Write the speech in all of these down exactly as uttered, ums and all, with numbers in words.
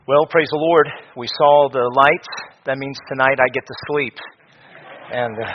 Well, praise the Lord. We saw the lights. That means tonight I get to sleep. And, uh,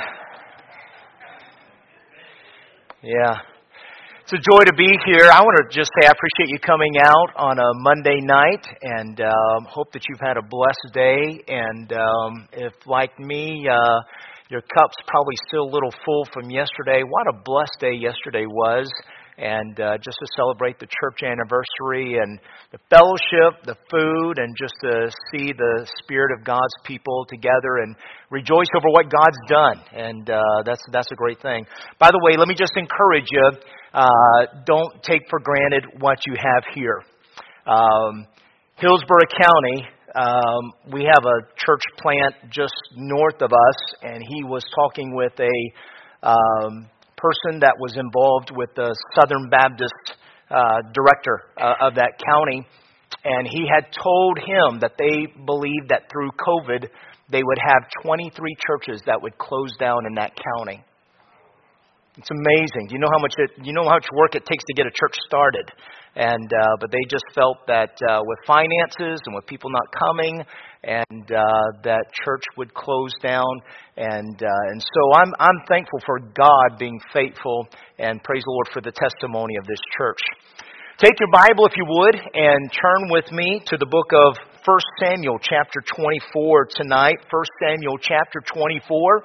yeah. It's a joy to be here. I want to just say I appreciate you coming out on a Monday night, and um, hope that you've had a blessed day. And um, if, like me, uh, your cup's probably still a little full from yesterday, what a blessed day yesterday was. And uh, just to celebrate the church anniversary and the fellowship, the food, and just to see the spirit of God's people together and rejoice over what God's done. And uh, that's that's a great thing. By the way, let me just encourage you, uh, don't take for granted what you have here. Um, Hillsborough County, um, we have a church plant just north of us, and he was talking with a Um, person that was involved with the Southern Baptist uh, director uh, of that county, and he had told him that they believed that through COVID they would have twenty-three churches that would close down in that county. It's amazing. Do you know how much it, you know how much work it takes to get a church started? And uh, but they just felt that uh, with finances and with people not coming, and uh, that church would close down. And uh, and so I'm I'm thankful for God being faithful, and praise the Lord for the testimony of this church. Take your Bible, if you would, and turn with me to the book of First Samuel chapter twenty-four tonight. First Samuel chapter twenty-four.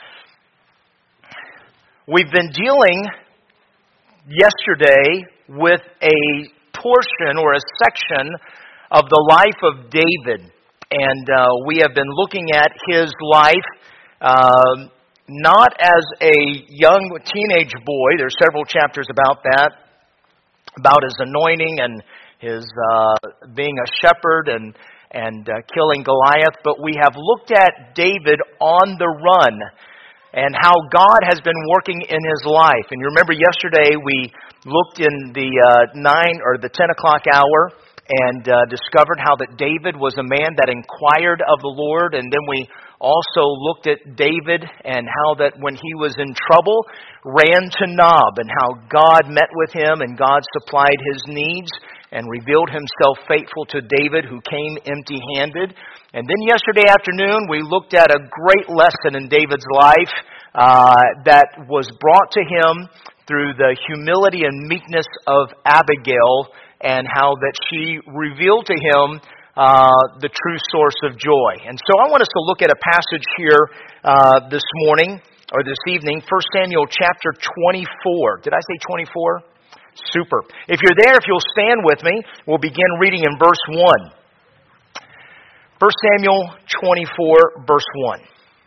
We've been dealing yesterday with a portion or a section of the life of David. And uh, we have been looking at his life uh, not as a young teenage boy. There's several chapters about that, about his anointing and his uh, being a shepherd and, and uh, killing Goliath. But we have looked at David on the run, and how God has been working in his life. And you remember yesterday we looked in the uh, nine or the ten o'clock hour and uh, discovered how that David was a man that inquired of the Lord. And then we also looked at David and how that when he was in trouble, ran to Nob, and how God met with him and God supplied his needs and revealed himself faithful to David, who came empty-handed. And then yesterday afternoon, we looked at a great lesson in David's life uh, that was brought to him through the humility and meekness of Abigail, and how that she revealed to him uh, the true source of joy. And so I want us to look at a passage here uh, this morning, or this evening, First Samuel chapter twenty-four. Did I say twenty-four? Super. If you're there, if you'll stand with me, we'll begin reading in verse one. First Samuel twenty-four, verse one.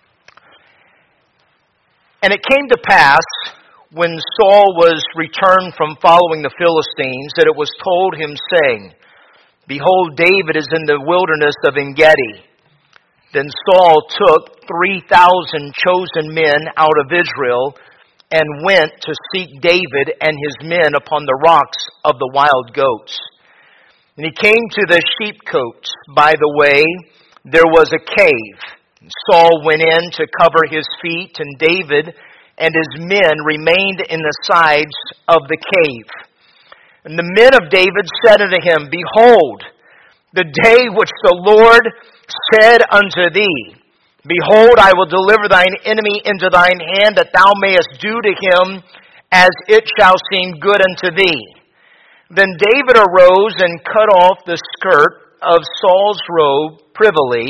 And it came to pass, when Saul was returned from following the Philistines, that it was told him, saying, Behold, David is in the wilderness of En-gedi. Then Saul took three thousand chosen men out of Israel, and went to seek David and his men upon the rocks of the wild goats. And he came to the sheepcotes. By the way, there was a cave. And Saul went in to cover his feet, and David and his men remained in the sides of the cave. And the men of David said unto him, Behold, the day which the Lord said unto thee, Behold, I will deliver thine enemy into thine hand, that thou mayest do to him as it shall seem good unto thee. Then David arose and cut off the skirt of Saul's robe privily.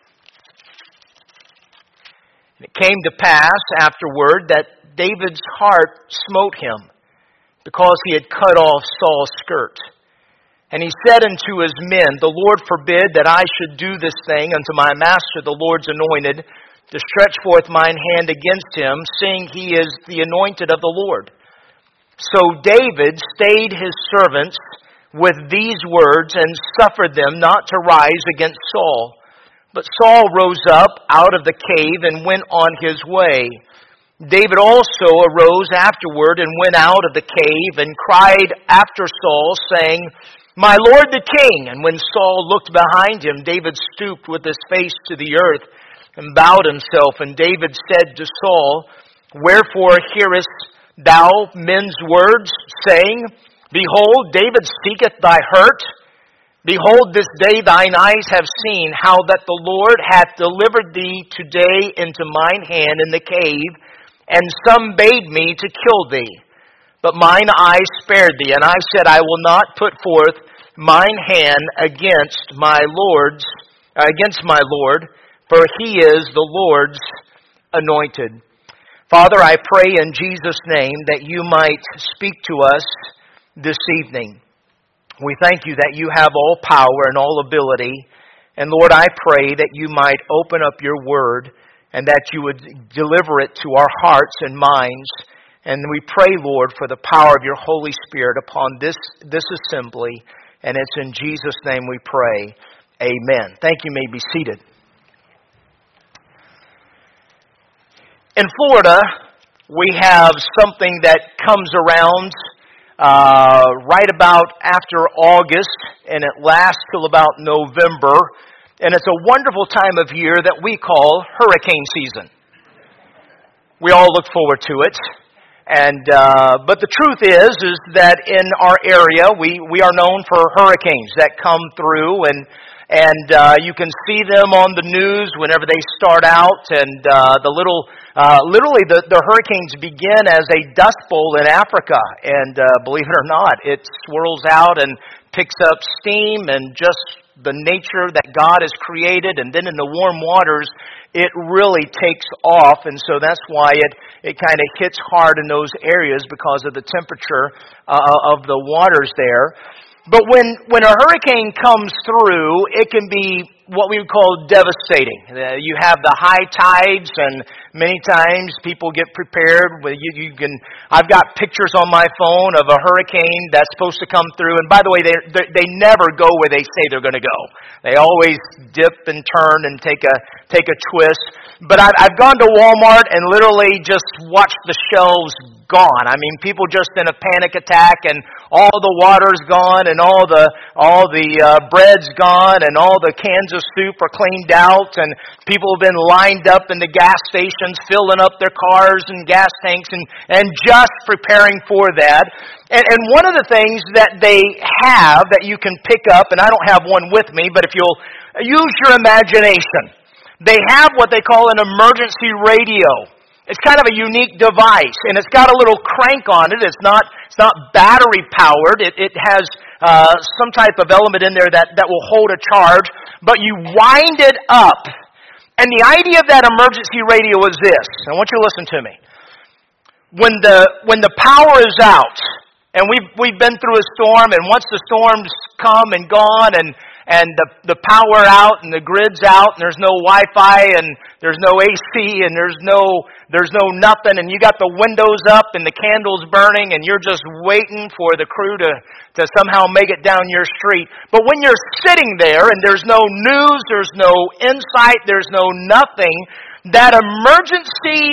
It came to pass afterward that David's heart smote him, because he had cut off Saul's skirt. And he said unto his men, The Lord forbid that I should do this thing unto my master, the Lord's anointed, to stretch forth mine hand against him, seeing he is the anointed of the Lord. So David stayed his servants with these words, and suffered them not to rise against Saul. But Saul rose up out of the cave and went on his way. David also arose afterward and went out of the cave and cried after Saul, saying, My lord the king. And when Saul looked behind him, David stooped with his face to the earth and bowed himself. And David said to Saul, Wherefore hearest thou men's words, saying, Behold, David seeketh thy hurt? Behold, this day thine eyes have seen how that the Lord hath delivered thee today into mine hand in the cave, and some bade me to kill thee. But mine eyes spared thee, and I said, I will not put forth mine hand against my Lord's, uh, against my Lord, for he is the Lord's anointed. Father, I pray in Jesus' name that you might speak to us this evening. We thank you that you have all power and all ability. And Lord, I pray that you might open up your word and that you would deliver it to our hearts and minds. And we pray, Lord, for the power of your Holy Spirit upon this, this assembly. And it's in Jesus' name we pray. Amen. Thank you. You may be seated. In Florida, we have something that comes around Uh, right about after August, and it lasts till about November, and it's a wonderful time of year that we call hurricane season. We all look forward to it, and uh, but the truth is, is that in our area, we, we are known for hurricanes that come through, and and uh, you can see them on the news whenever they start out, and uh, the little, uh, literally the, the hurricanes begin as a dust bowl in Africa, and uh, believe it or not, it swirls out and picks up steam, and just the nature that God has created, and then in the warm waters, it really takes off, and so that's why it, it kind of hits hard in those areas because of the temperature uh, of the waters there. But when, when a hurricane comes through, it can be what we would call devastating. Uh, you have the high tides, and many times people get prepared. You, you can. I've got pictures on my phone of a hurricane that's supposed to come through. And by the way, they they, they never go where they say they're going to go. They always dip and turn and take a take a twist. But I've, I've gone to Walmart and literally just watched the shelves gone. I mean, people just in a panic attack, and all the water's gone, and all the all the uh, bread's gone, and all the cans of soup are cleaned out, and people have been lined up in the gas stations, filling up their cars and gas tanks, and and just preparing for that. And, and one of the things that they have that you can pick up, and I don't have one with me, but if you'll use your imagination, they have what they call an emergency radio. It's kind of a unique device, and it's got a little crank on it. It's not it's not battery powered. It it has uh, some type of element in there that, that will hold a charge, but you wind it up. And the idea of that emergency radio is this. I want you to listen to me. When the when the power is out, and we've we've been through a storm, and once the storm's come and gone, and and the the power out and the grid's out, and there's no Wi-Fi, and there's no A C, and there's no there's no nothing, and you got the windows up and the candles burning, and you're just waiting for the crew to, to somehow make it down your street. But when you're sitting there and there's no news, there's no insight, there's no nothing, that emergency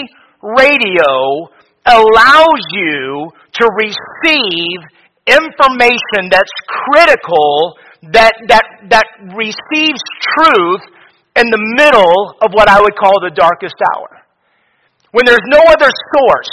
radio allows you to receive information that's critical, that that that receives truth in the middle of what I would call the darkest hour. When there's no other source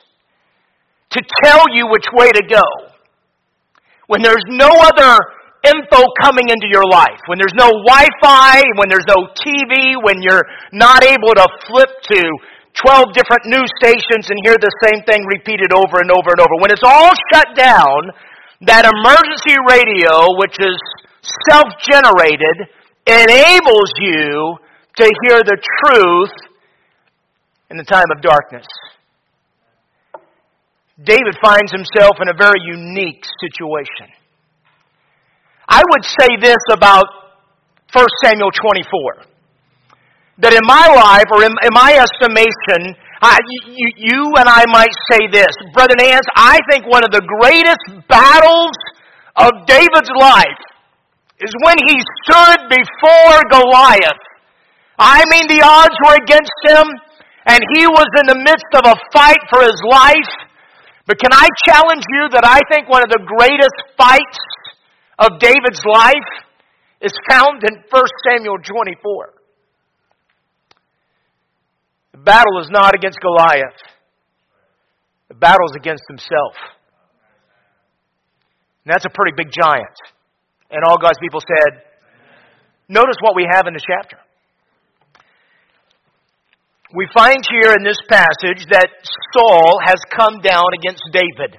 to tell you which way to go. When there's no other info coming into your life. When there's no Wi-Fi, when there's no T V, when you're not able to flip to twelve different news stations and hear the same thing repeated over and over and over. When it's all shut down, that emergency radio, which is self-generated, enables you to hear the truth in the time of darkness. David finds himself in a very unique situation. I would say this about First Samuel twenty-four. That in my life, or in, in my estimation, I, you, you and I might say this. Brother Nance, I think one of the greatest battles of David's life is when he stood before Goliath. I mean, the odds were against him, and he was in the midst of a fight for his life. But can I challenge you that I think one of the greatest fights of David's life is found in First Samuel twenty-four. The battle is not against Goliath. The battle is against himself. And that's a pretty big giant. And all God's people said, notice what we have in the chapter. We find here in this passage that Saul has come down against David.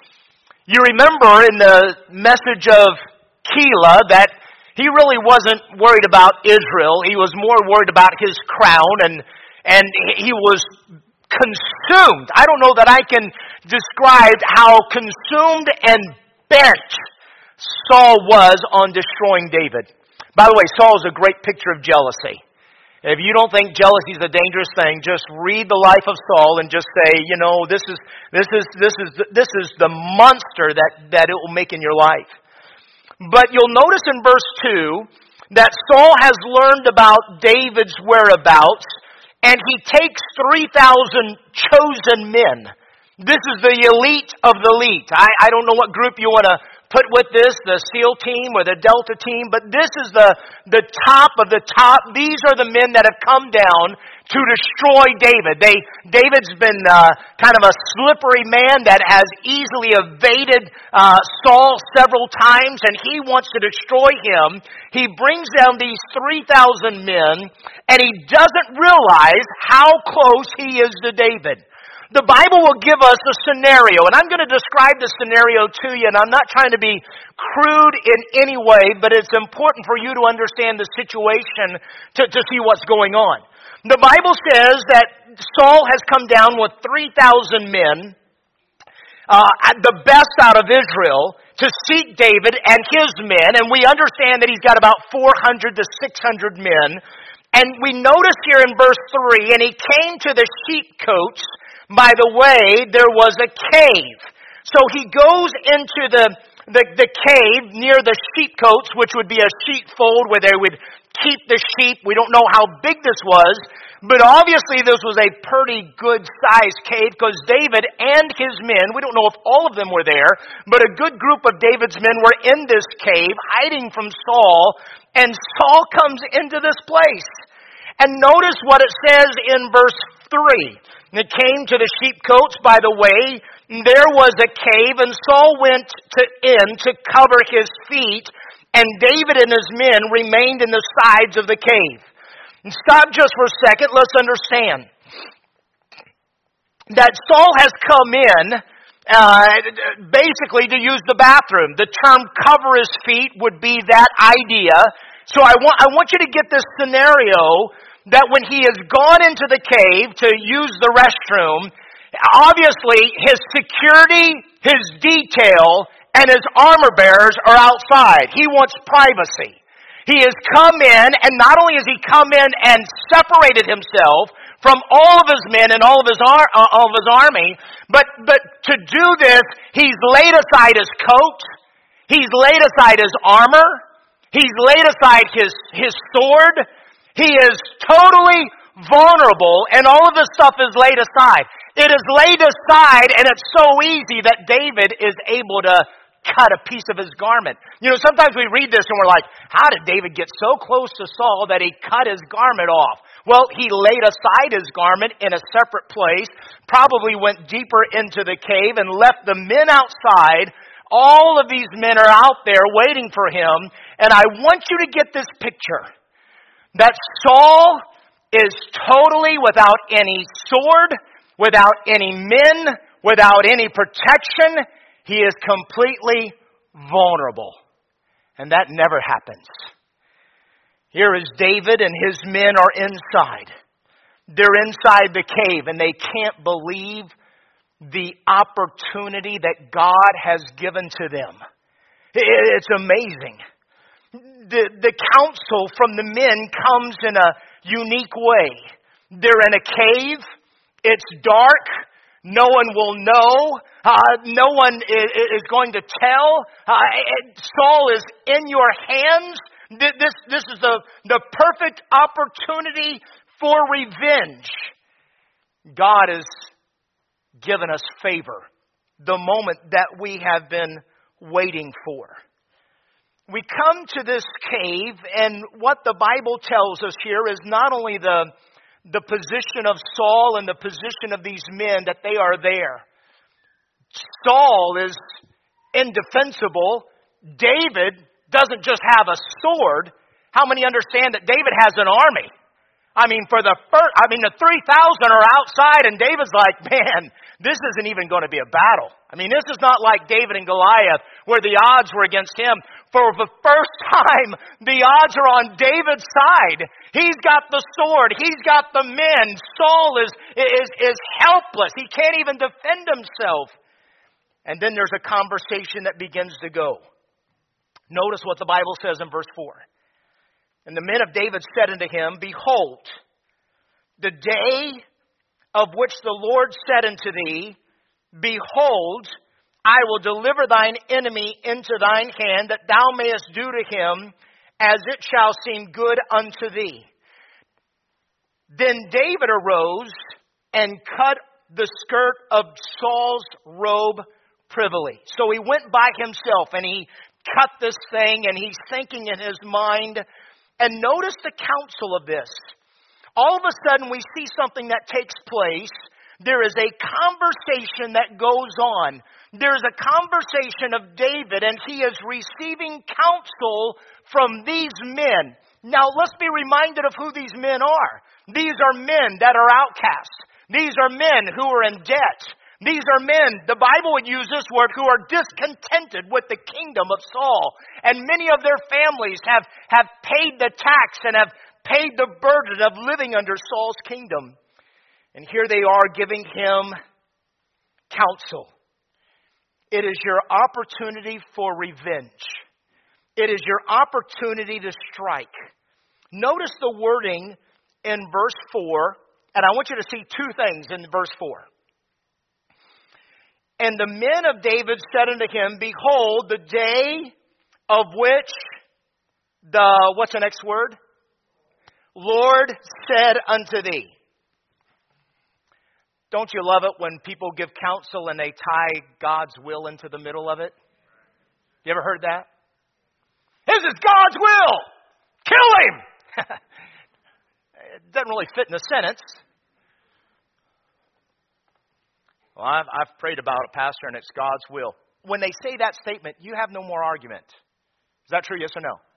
You remember in the message of Keilah that he really wasn't worried about Israel. He was more worried about his crown, and and he was consumed. I don't know that I can describe how consumed and bent Saul was on destroying David. By the way, Saul is a great picture of jealousy. If you don't think jealousy is a dangerous thing, just read the life of Saul and just say, you know, this is this is this is this is the monster that, that it will make in your life. But you'll notice in verse two that Saul has learned about David's whereabouts, and he takes three thousand chosen men. This is the elite of the elite. I, I don't know what group you want to put with this, the SEAL team or the Delta team, but this is the, the top of the top. These are the men that have come down to destroy David. They, David's been uh, kind of a slippery man that has easily evaded uh, Saul several times, and he wants to destroy him. He brings down these three thousand men, and he doesn't realize how close he is to David. The Bible will give us a scenario, and I'm going to describe the scenario to you, and I'm not trying to be crude in any way, but it's important for you to understand the situation to, to see what's going on. The Bible says that Saul has come down with three thousand men, uh, the best out of Israel, to seek David and his men, and we understand that he's got about four hundred to six hundred men. And we notice here in verse three, and he came to the sheepcotes. By the way, there was a cave. So he goes into the, the, the cave near the sheepcotes, which would be a sheepfold where they would keep the sheep. We don't know how big this was, but obviously this was a pretty good-sized cave because David and his men, we don't know if all of them were there, but a good group of David's men were in this cave hiding from Saul, and Saul comes into this place. And notice what it says in verse three. It came to the sheepcotes, by the way, there was a cave, and Saul went to in to cover his feet, and David and his men remained in the sides of the cave. And stop just for a second, let's understand that Saul has come in uh, basically to use the bathroom. The term cover his feet would be that idea. So I want, I want you to get this scenario that when he has gone into the cave to use the restroom, obviously his security, his detail, and his armor bearers are outside. He wants privacy. He has come in, and not only has he come in and separated himself from all of his men and all of his, ar- uh, all of his army, but, but to do this, he's laid aside his coat, he's laid aside his armor, he's laid aside his, his sword. He is totally vulnerable, and all of this stuff is laid aside. It is laid aside, and it's so easy that David is able to cut a piece of his garment. You know, sometimes we read this and we're like, how did David get so close to Saul that he cut his garment off? Well, he laid aside his garment in a separate place, probably went deeper into the cave and left the men outside. All of these men are out there waiting for him, and I want you to get this picture. That Saul is totally without any sword, without any men, without any protection. He is completely vulnerable. And that never happens. Here is David and his men are inside. They're inside the cave and they can't believe the opportunity that God has given to them. It's amazing. The, the counsel from the men comes in a unique way. They're in a cave. It's dark. No one will know. Uh, no one is, is going to tell. Uh, Saul is in your hands. This, this is the, the perfect opportunity for revenge. God has given us favor. The moment that we have been waiting for. We come to this cave, and what the Bible tells us here is not only the, the position of Saul and the position of these men, that they are there. Saul is indefensible. David doesn't just have a sword. How many understand that David has an army? I mean, for the first, I mean, the three thousand are outside, and David's like, man, this isn't even going to be a battle. I mean, this is not like David and Goliath, where the odds were against him. For the first time, the odds are on David's side. He's got the sword. He's got the men. Saul is, is, is helpless. He can't even defend himself. And then there's a conversation that begins to go. Notice what the Bible says in verse four. And the men of David said unto him, Behold, the day of which the Lord said unto thee, Behold, I will deliver thine enemy into thine hand, that thou mayest do to him as it shall seem good unto thee. Then David arose and cut the skirt of Saul's robe privily. So he went by himself and he cut this thing, and he's thinking in his mind. And notice the counsel of this. All of a sudden we see something that takes place. There is a conversation that goes on. There's a conversation of David, and he is receiving counsel from these men. Now let's be reminded of who these men are. These are men that are outcasts. These are men who are in debt. These are men, the Bible would use this word, who are discontented with the kingdom of Saul. And many of their families have, have paid the tax and have paid the burden of living under Saul's kingdom. And here they are giving him counsel. It is your opportunity for revenge. It is your opportunity to strike. Notice the wording in verse four, and I want you to see two things in verse four. And the men of David said unto him, Behold, the day of which the, what's the next word? Lord said unto thee. Don't you love it when people give counsel and they tie God's will into the middle of it? You ever heard that? This is God's will. Kill him. It doesn't really fit in the sentence. Well, I've, I've prayed about it, Pastor, and it's God's will. When they say that statement, you have no more argument. Is that true, yes or no?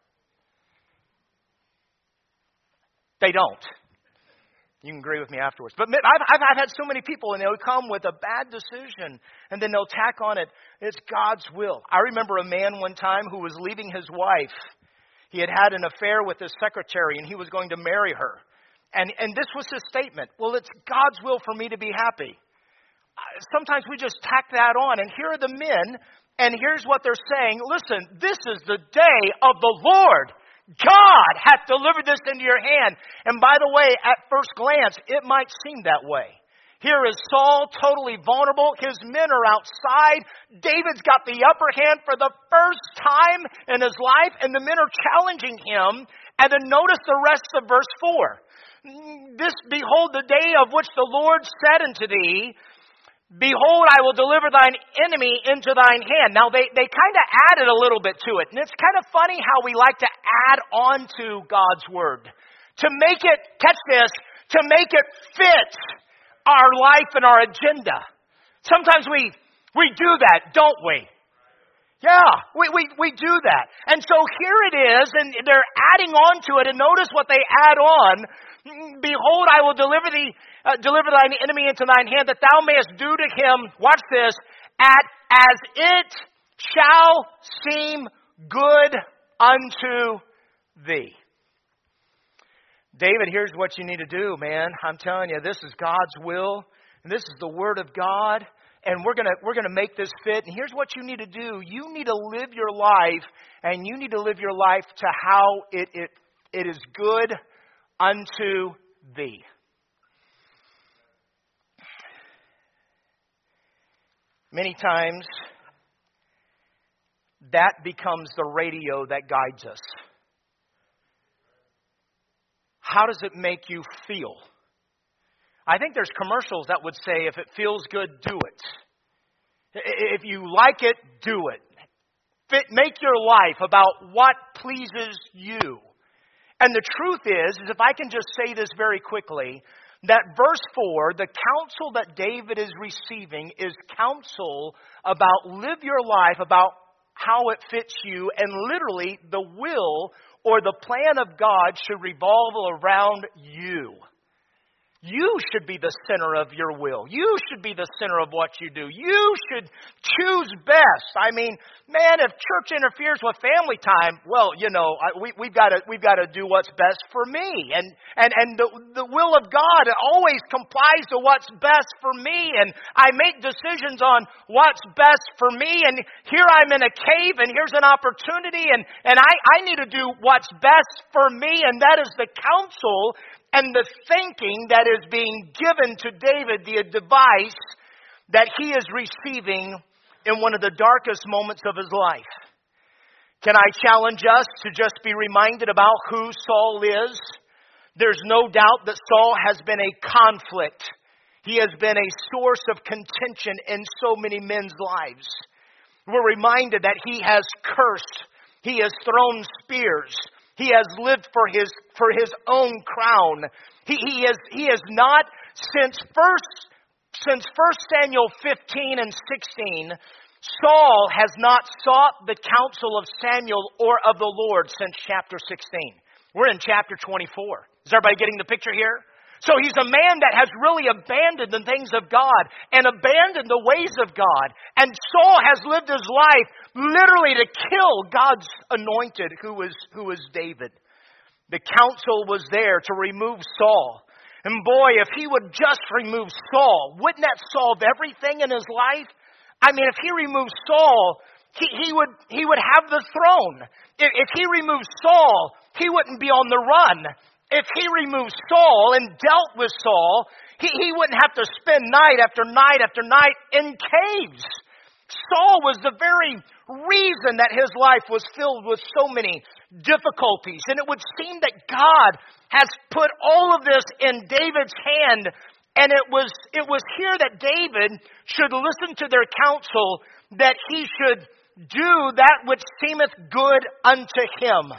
They don't. You can agree with me afterwards. But I've, I've, I've had so many people, and they'll come with a bad decision, and then they'll tack on it, it's God's will. I remember a man one time who was leaving his wife. He had had an affair with his secretary, and he was going to marry her. And, and this was his statement. Well, it's God's will for me to be happy. Sometimes we just tack that on. And here are the men, and here's what they're saying. Listen, this is the day of the Lord. God hath delivered this into your hand. And by the way, at first glance, it might seem that way. Here is Saul, totally vulnerable. His men are outside. David's got the upper hand for the first time in his life, and the men are challenging him. And then notice the rest of verse four. This, behold, the day of which the Lord said unto thee, Behold, I will deliver thine enemy into thine hand. Now, they, they kind of added a little bit to it. And it's kind of funny how we like to add on to God's word. To make it, catch this, to make it fit our life and our agenda. Sometimes we, we do that, don't we? Yeah, we, we, we do that. And so here it is, and they're adding on to it. And notice what they add on. Behold, I will deliver thee, uh, deliver thine enemy into thine hand, that thou mayest do to him, watch this, at as it shall seem good unto thee. David, here's what you need to do, man. I'm telling you, this is God's will, and this is the word of God, and we're gonna we're gonna make this fit. And here's what you need to do: you need to live your life, and you need to live your life to how it it it is good unto thee. Many times, that becomes the radio that guides us. How does it make you feel? I think there's commercials that would say, if it feels good, do it. If you like it, do it. Fit, make your life about what pleases you. And the truth is, is if I can just say this very quickly, that verse four, the counsel that David is receiving is counsel about live your life about how it fits you, and literally the will or the plan of God should revolve around you. You should be the center of your will. You should be the center of what you do. You should choose best. I mean, man, if church interferes with family time, well, you know, I, we, we've got to we've got to do what's best for me. And and and the the will of God always complies to what's best for me. And I make decisions on what's best for me. And here I'm in a cave, and here's an opportunity, and and I I need to do what's best for me, and that is the counsel and the thinking that is being given to David, the device that he is receiving in one of the darkest moments of his life. Can I challenge us to just be reminded about who Saul is? There's no doubt that Saul has been a conflict. He has been a source of contention in so many men's lives. We're reminded that he has cursed. He has thrown spears. He has lived for his for his own crown. He he is he is not since first since First Samuel fifteen and sixteen. Saul has not sought the counsel of Samuel or of the Lord since chapter sixteen. We're in chapter twenty-four. Is everybody getting the picture here? So he's a man that has really abandoned the things of God and abandoned the ways of God. And Saul has lived his life literally to kill God's anointed, who was, who was David. The counsel was there to remove Saul. And boy, if he would just remove Saul, wouldn't that solve everything in his life? I mean, if he removed Saul, he, he would he would have the throne. If, if he removed Saul, he wouldn't be on the run. If he removed Saul and dealt with Saul, he, he wouldn't have to spend night after night after night in caves. Saul was the very reason that his life was filled with so many difficulties. And it would seem that God has put all of this in David's hand. And it was, it was here that David should listen to their counsel, that he should do that which seemeth good unto him.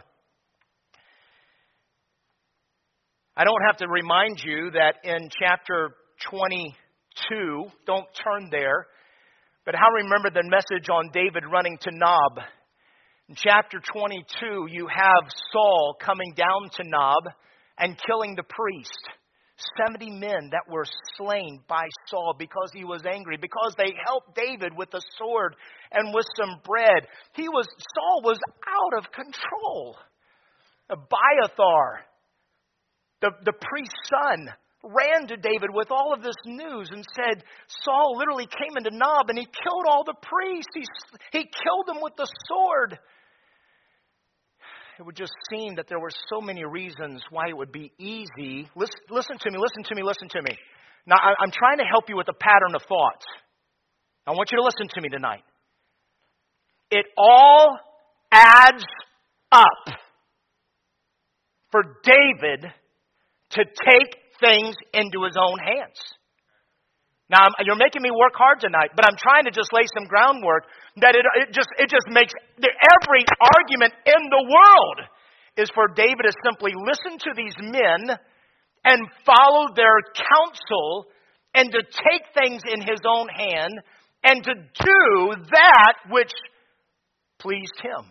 I don't have to remind you that in chapter twenty-two, don't turn there, but how remember the message on David running to Nob. In chapter twenty-two, you have Saul coming down to Nob and killing the priest. seventy men that were slain by Saul because he was angry, because they helped David with a sword and with some bread. He was Saul was out of control. Abiathar, The, the priest's son, ran to David with all of this news and said, Saul literally came into Nob and he killed all the priests. He, he killed them with the sword. It would just seem that there were so many reasons why it would be easy. Listen, listen to me, listen to me, listen to me. Now, I, I'm trying to help you with a pattern of thought. I want you to listen to me tonight. It all adds up for David to take things into his own hands. Now, you're making me work hard tonight, but I'm trying to just lay some groundwork that it, it just it just makes every argument in the world is for David to simply listen to these men and follow their counsel and to take things in his own hand and to do that which pleased him.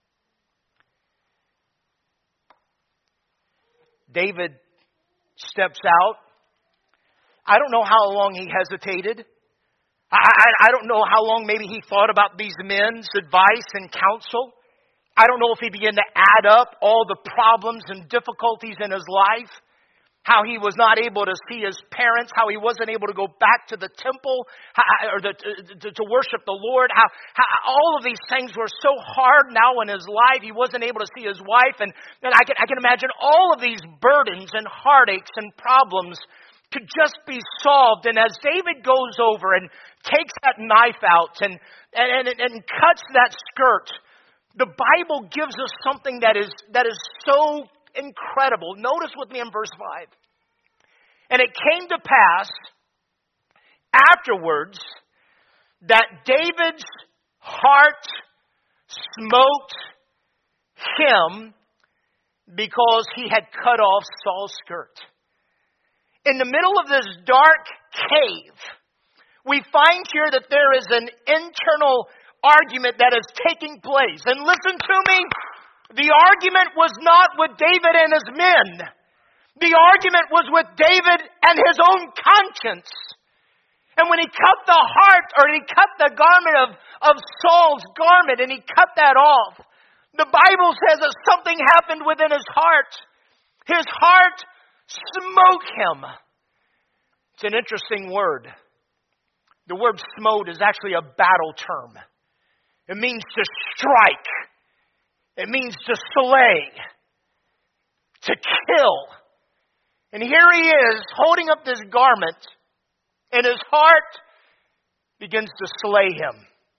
David steps out. I don't know how long he hesitated. I, I, I don't know how long maybe he thought about these men's advice and counsel. I don't know if he began to add up all the problems and difficulties in his life. How he was not able to see his parents. How he wasn't able to go back to the temple how, or the, to, to worship the Lord. How, how all of these things were so hard now in his life. He wasn't able to see his wife. And, and I, can, I can imagine all of these burdens and heartaches and problems could just be solved. And as David goes over and takes that knife out and, and, and, and cuts that skirt, the Bible gives us something that is that is so incredible. Notice with me in verse five. And it came to pass afterwards that David's heart smote him because he had cut off Saul's skirt. In the middle of this dark cave, we find here that there is an internal argument that is taking place. And listen to me, the argument was not with David and his men. The argument was with David and his own conscience. And when he cut the heart, or he cut the garment of, of Saul's garment, and he cut that off, the Bible says that something happened within his heart. His heart smote him. It's an interesting word. The word smote is actually a battle term. It means to strike. It means to slay. To kill. And here he is, holding up this garment, and his heart begins to slay him.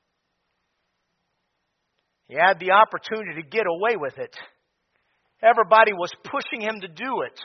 He had the opportunity to get away with it. Everybody was pushing him to do it.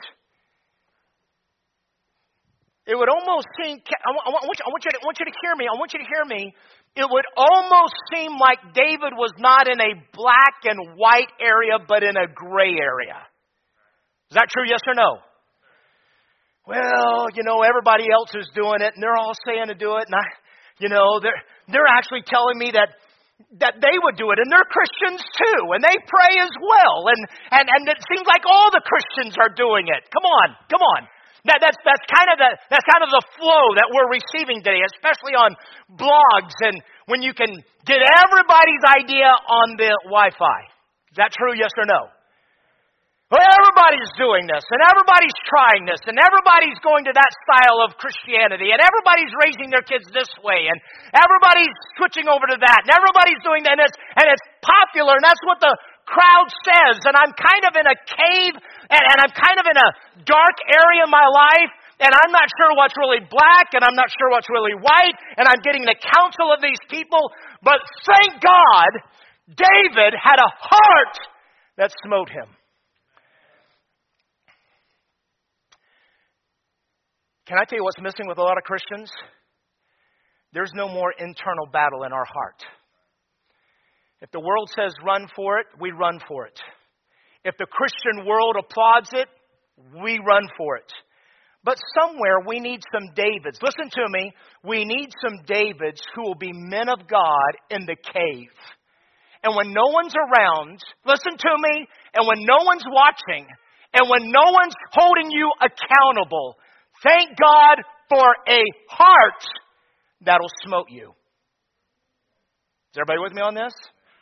It would almost seem, I want, you, I, want you to, I want you to hear me, I want you to hear me. It would almost seem like David was not in a black and white area, but in a gray area. Is that true, yes or no? Well, you know, everybody else is doing it, and they're all saying to do it, and I, you know, they're, they're actually telling me that that they would do it, and they're Christians too, and they pray as well, and, and, and it seems like all the Christians are doing it. Come on, come on. That, that's, that's, kind of the, that's kind of the flow that we're receiving today, especially on blogs and when you can get everybody's idea on the Wi-Fi. Is that true, yes or no? Well, everybody's doing this, and everybody's trying this, and everybody's going to that style of Christianity, and everybody's raising their kids this way, and everybody's switching over to that, and everybody's doing that, and it's, and it's popular, and that's what the crowd says, and I'm kind of in a cave, and, and I'm kind of in a dark area in my life, and I'm not sure what's really black, and I'm not sure what's really white, and I'm getting the counsel of these people, but thank God, David had a heart that smote him. Can I tell you what's missing with a lot of Christians? There's no more internal battle in our heart. If the world says run for it, we run for it. If the Christian world applauds it, we run for it. But somewhere we need some Davids. Listen to me. We need some Davids who will be men of God in the cave. And when no one's around, listen to me, and when no one's watching, and when no one's holding you accountable, thank God for a heart that'll smote you. Is everybody with me on this?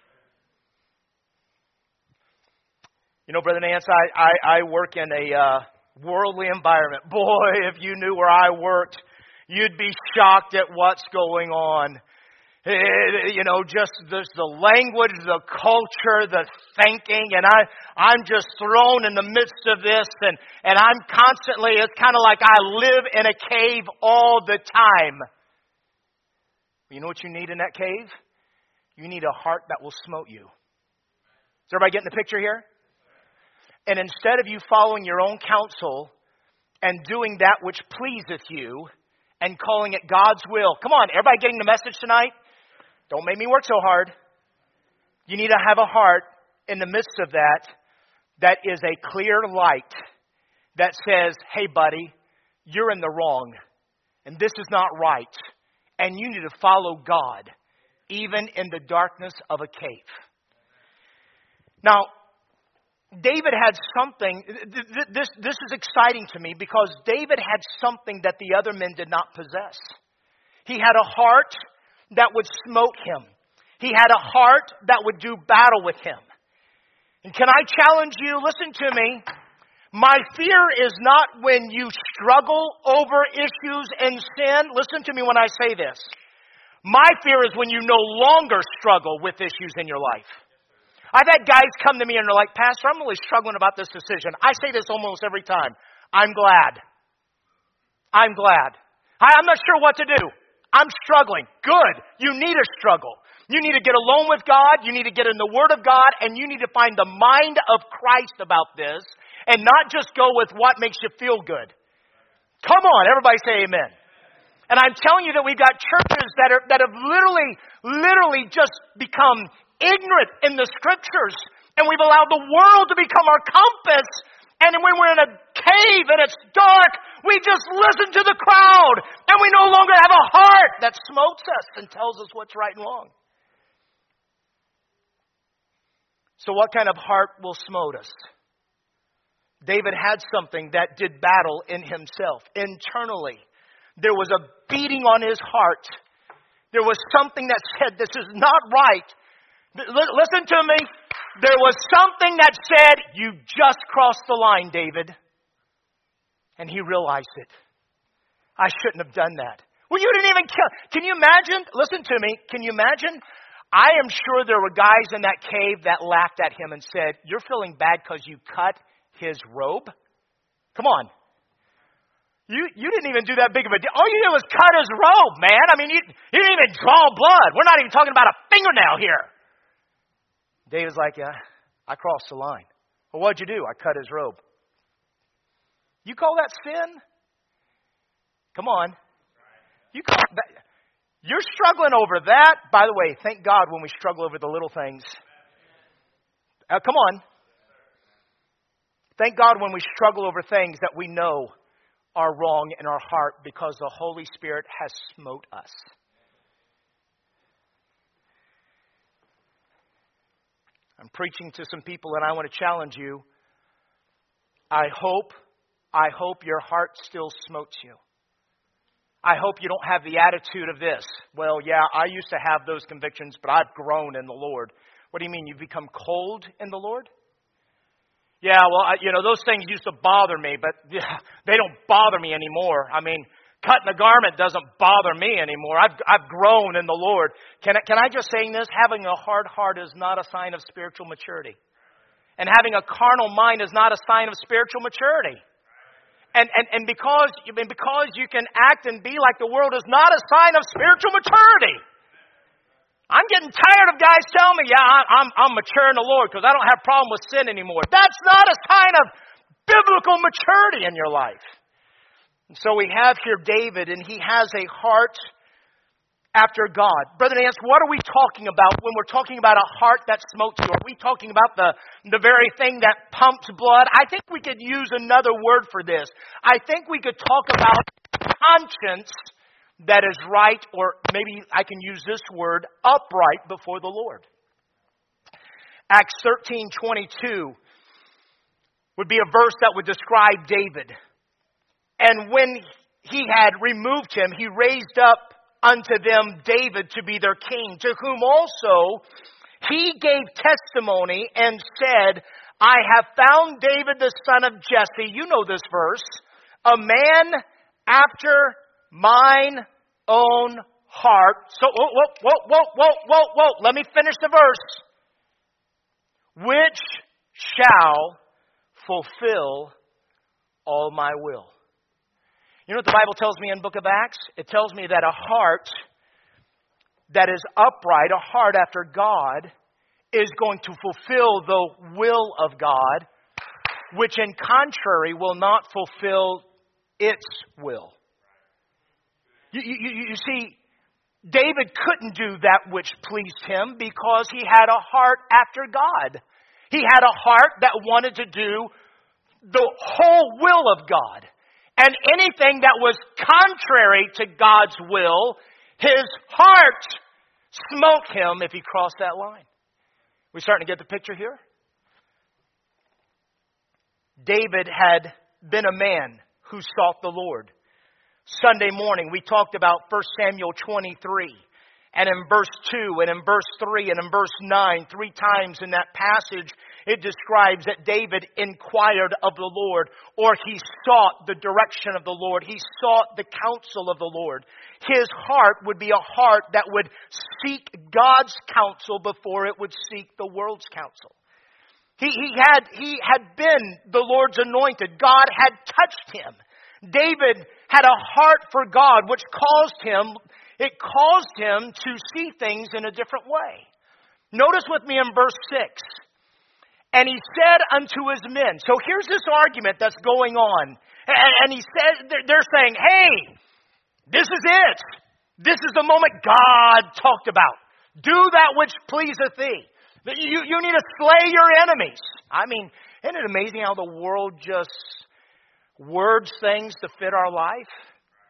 You know, Brother Nance, I, I, I work in a uh, worldly environment. Boy, if you knew where I worked, you'd be shocked at what's going on. It, you know, just the, the language, the culture, the thinking, and I, I'm just thrown in the midst of this, and, and I'm constantly, it's kind of like I live in a cave all the time. You know what you need in that cave? You need a heart that will smote you. Is everybody getting the picture here? And instead of you following your own counsel and doing that which pleaseth you and calling it God's will. Come on, everybody getting the message tonight? Don't make me work so hard. You need to have a heart in the midst of that that is a clear light that says, hey, buddy, you're in the wrong, and this is not right, and you need to follow God, even in the darkness of a cave. Now, David had something, this, this is exciting to me because David had something that the other men did not possess. He had a heart that would smote him. He had a heart that would do battle with him. And can I challenge you? Listen to me. My fear is not when you struggle over issues in sin. Listen to me when I say this. My fear is when you no longer struggle with issues in your life. I've had guys come to me and they're like, Pastor, I'm really struggling about this decision. I say this almost every time. I'm glad. I'm glad. I, I'm not sure what to do. I'm struggling. Good. You need to struggle. You need to get alone with God. You need to get in the Word of God. And you need to find the mind of Christ about this. And not just go with what makes you feel good. Come on. Everybody say amen. And I'm telling you that we've got churches that are that have literally, literally just become ignorant in the Scriptures. And we've allowed the world to become our compass. And when we're in a cave and it's dark, we just listen to the crowd. And we no longer have a heart that smotes us and tells us what's right and wrong. So what kind of heart will smote us? David had something that did battle in himself. Internally, there was a beating on his heart. There was something that said, this is not right. L- listen to me. There was something that said, you just crossed the line, David. And he realized it. I shouldn't have done that. Well, you didn't even kill. Can you imagine? Listen to me. Can you imagine? I am sure there were guys in that cave that laughed at him and said, you're feeling bad because you cut his robe? Come on. You you didn't even do that big of a deal. All you did was cut his robe, man. I mean, you, you didn't even draw blood. We're not even talking about a fingernail here. David's like, yeah, I crossed the line. Well, what'd you do? I cut his robe. You call that sin? Come on. You call that, you're struggling over that. By the way, thank God when we struggle over the little things. Uh, come on. Thank God when we struggle over things that we know are wrong in our heart because the Holy Spirit has smote us. I'm preaching to some people and I want to challenge you. I hope, I hope your heart still smotes you. I hope you don't have the attitude of this. Well, yeah, I used to have those convictions, but I've grown in the Lord. What do you mean? You've become cold in the Lord? Yeah, well, I, you know, those things used to bother me, but yeah, they don't bother me anymore. I mean, cutting a garment doesn't bother me anymore. I've I've grown in the Lord. Can I, can I just say this? Having a hard heart is not a sign of spiritual maturity. And having a carnal mind is not a sign of spiritual maturity. And, and, and because, and because you can act and be like the world is not a sign of spiritual maturity. I'm getting tired of guys telling me, yeah, I'm, I'm mature in the Lord because I don't have a problem with sin anymore. That's not a sign of biblical maturity in your life. And so we have here David, and he has a heart after God. Brother Nance, what are we talking about when we're talking about a heart that smotes you? Are we talking about the, the very thing that pumps blood? I think we could use another word for this. I think we could talk about conscience that is right, or maybe I can use this word, upright before the Lord. Acts thirteen twenty-two would be a verse that would describe David. And when he had removed him, he raised up unto them David to be their king, to whom also he gave testimony and said, I have found David the son of Jesse, you know this verse, a man after mine own heart. So, whoa, whoa, whoa, whoa, whoa, whoa, whoa, let me finish the verse. Which shall fulfill all my will. You know what the Bible tells me in the book of Acts? It tells me that a heart that is upright, a heart after God, is going to fulfill the will of God, which in contrary will not fulfill its will. You, you, you see, David couldn't do that which pleased him because he had a heart after God. He had a heart that wanted to do the whole will of God. And anything that was contrary to God's will, his heart smote him if he crossed that line. We starting to get the picture here? David had been a man who sought the Lord. Sunday morning, we talked about First Samuel twenty-three. And in verse two, and in verse three, and in verse nine, three times in that passage, it describes that David inquired of the Lord, or he sought the direction of the Lord. He sought the counsel of the Lord. His heart would be a heart that would seek God's counsel before it would seek the world's counsel. He, he had, he had been the Lord's anointed. God had touched him. David had a heart for God, which caused him, it caused him to see things in a different way. Notice with me in verse six. And he said unto his men. So here's this argument that's going on. And, and he said, they're saying, hey, this is it. This is the moment God talked about. Do that which pleaseth thee. You, you need to slay your enemies. I mean, isn't it amazing how the world just words things to fit our life?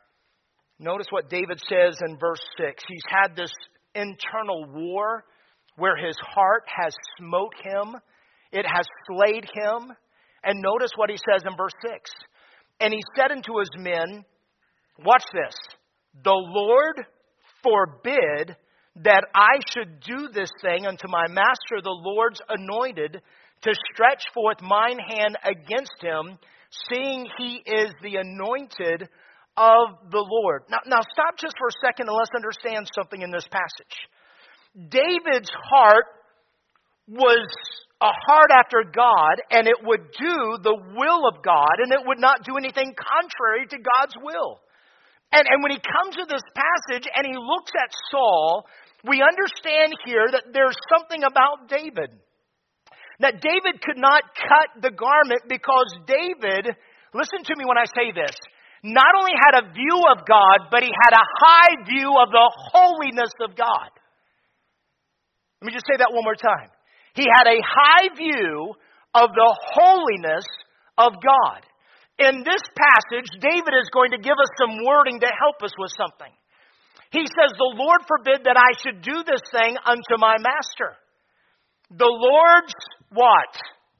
Notice what David says in verse six. He's had this internal war where his heart has smote him. It has slayed him. And notice what he says in verse six. And he said unto his men, watch this, the Lord forbid that I should do this thing unto my master, the Lord's anointed, to stretch forth mine hand against him, seeing he is the anointed of the Lord. Now, now stop just for a second and let's understand something in this passage. David's heart was a heart after God, and it would do the will of God, and it would not do anything contrary to God's will. And, and when he comes to this passage and he looks at Saul, we understand here that there's something about David. That David could not cut the garment because David, listen to me when I say this, not only had a view of God, but he had a high view of the holiness of God. Let me just say that one more time. He had a high view of the holiness of God. In this passage, David is going to give us some wording to help us with something. He says, the Lord forbid that I should do this thing unto my master. The Lord's what?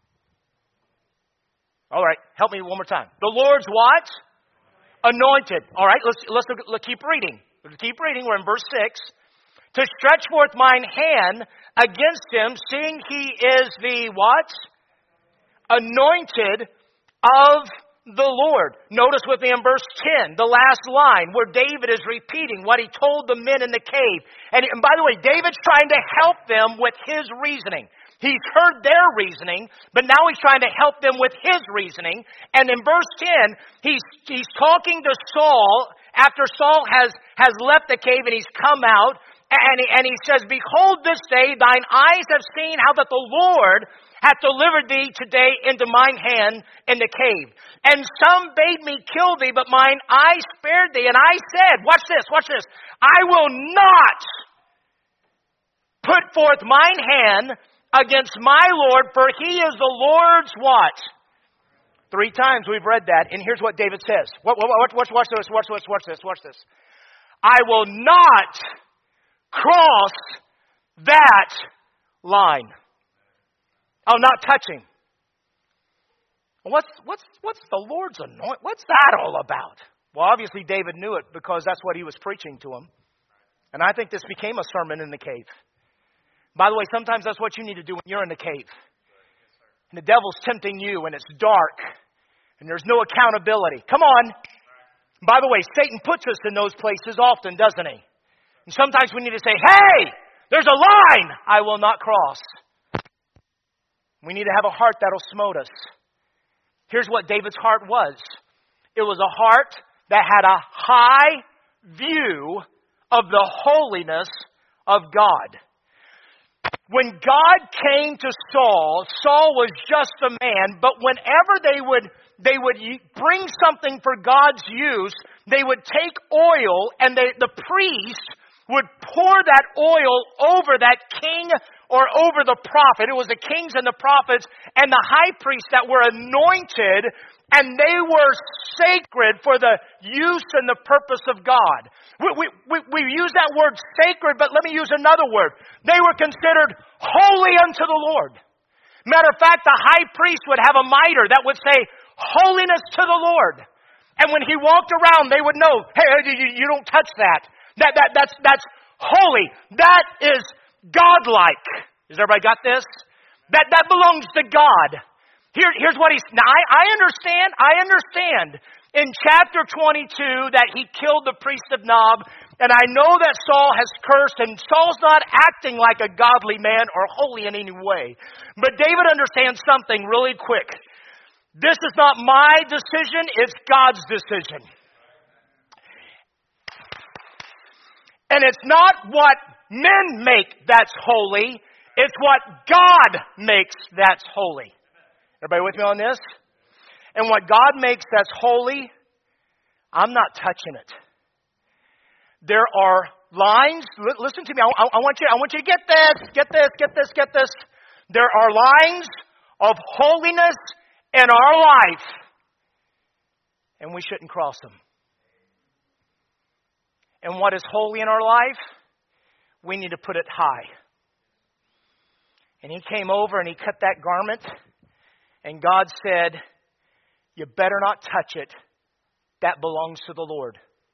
All right, help me one more time. The Lord's what? Anointed. All right, let's let's, look, let's keep reading. Let's keep reading. We're in verse six. To stretch forth mine hand against him, seeing he is the what? Anointed of the Lord. Notice with me in verse ten, the last line, where David is repeating what he told the men in the cave. And, and by the way, David's trying to help them with his reasoning. He's heard their reasoning, but now he's trying to help them with his reasoning. And in verse ten, he's he's talking to Saul after Saul has, has left the cave and he's come out. And he, and he says, behold this day, thine eyes have seen how that the Lord hath delivered thee today into mine hand in the cave. And some bade me kill thee, but mine eyes spared thee. And I said, watch this, watch this, I will not put forth mine hand against my Lord, for he is the Lord's what? Three times we've read that, and here's what David says. Watch, watch, watch, watch this, watch this, watch this, watch this. I will not cross that line. I'll not touch him. What's what's what's the Lord's anointing? What's that all about? Well, obviously David knew it because that's what he was preaching to him. And I think this became a sermon in the cave. By the way, sometimes that's what you need to do when you're in the cave. And the devil's tempting you and it's dark and there's no accountability. Come on. By the way, Satan puts us in those places often, doesn't he? And sometimes we need to say, hey, there's a line I will not cross. We need to have a heart that'll smote us. Here's what David's heart was. It was a heart that had a high view of the holiness of God. When God came to Saul, Saul was just a man, but whenever they would they would bring something for God's use, they would take oil and they, the priest would pour that oil over that king or over the prophet. It was the kings and the prophets and the high priests that were anointed, and they were sacred for the use and the purpose of God. We, we, we, we use that word sacred, but let me use another word. They were considered holy unto the Lord. Matter of fact, the high priest would have a mitre that would say, holiness to the Lord. And when he walked around, they would know, hey, you, you don't touch that. That, that, that's, that's holy. That is godlike. Has everybody got this? That, that belongs to God. Here, here's what he's... Now, I, I understand, I understand in chapter twenty-two that he killed the priest of Nob, and I know that Saul has cursed, and Saul's not acting like a godly man or holy in any way. But David understands something really quick. This is not my decision, it's God's decision. And it's not what men make that's holy, it's what God makes that's holy. Everybody with me on this? And what God makes that's holy, I'm not touching it. There are lines, listen to me, I, I want you I want you to get this, get this, get this, get this. There are lines of holiness in our life, and we shouldn't cross them. And what is holy in our life, we need to put it high. And he came over and he cut that garment. And God said, you better not touch it. That belongs to the Lord.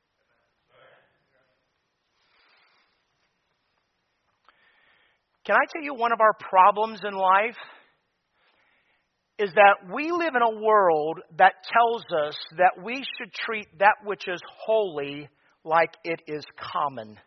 Can I tell you one of our problems in life is that we live in a world that tells us that we should treat that which is holy like it is common.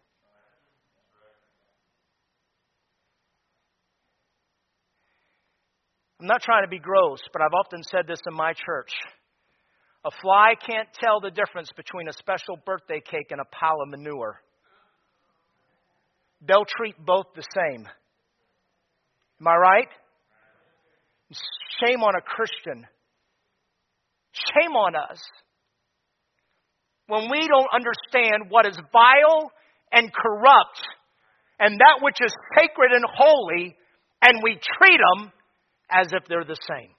I'm not trying to be gross, but I've often said this in my church. A fly can't tell the difference between a special birthday cake and a pile of manure. They'll treat both the same. Am I right? Shame on a Christian. Shame on us. When we don't understand what is vile and corrupt and that which is sacred and holy, and we treat them as if they're the same.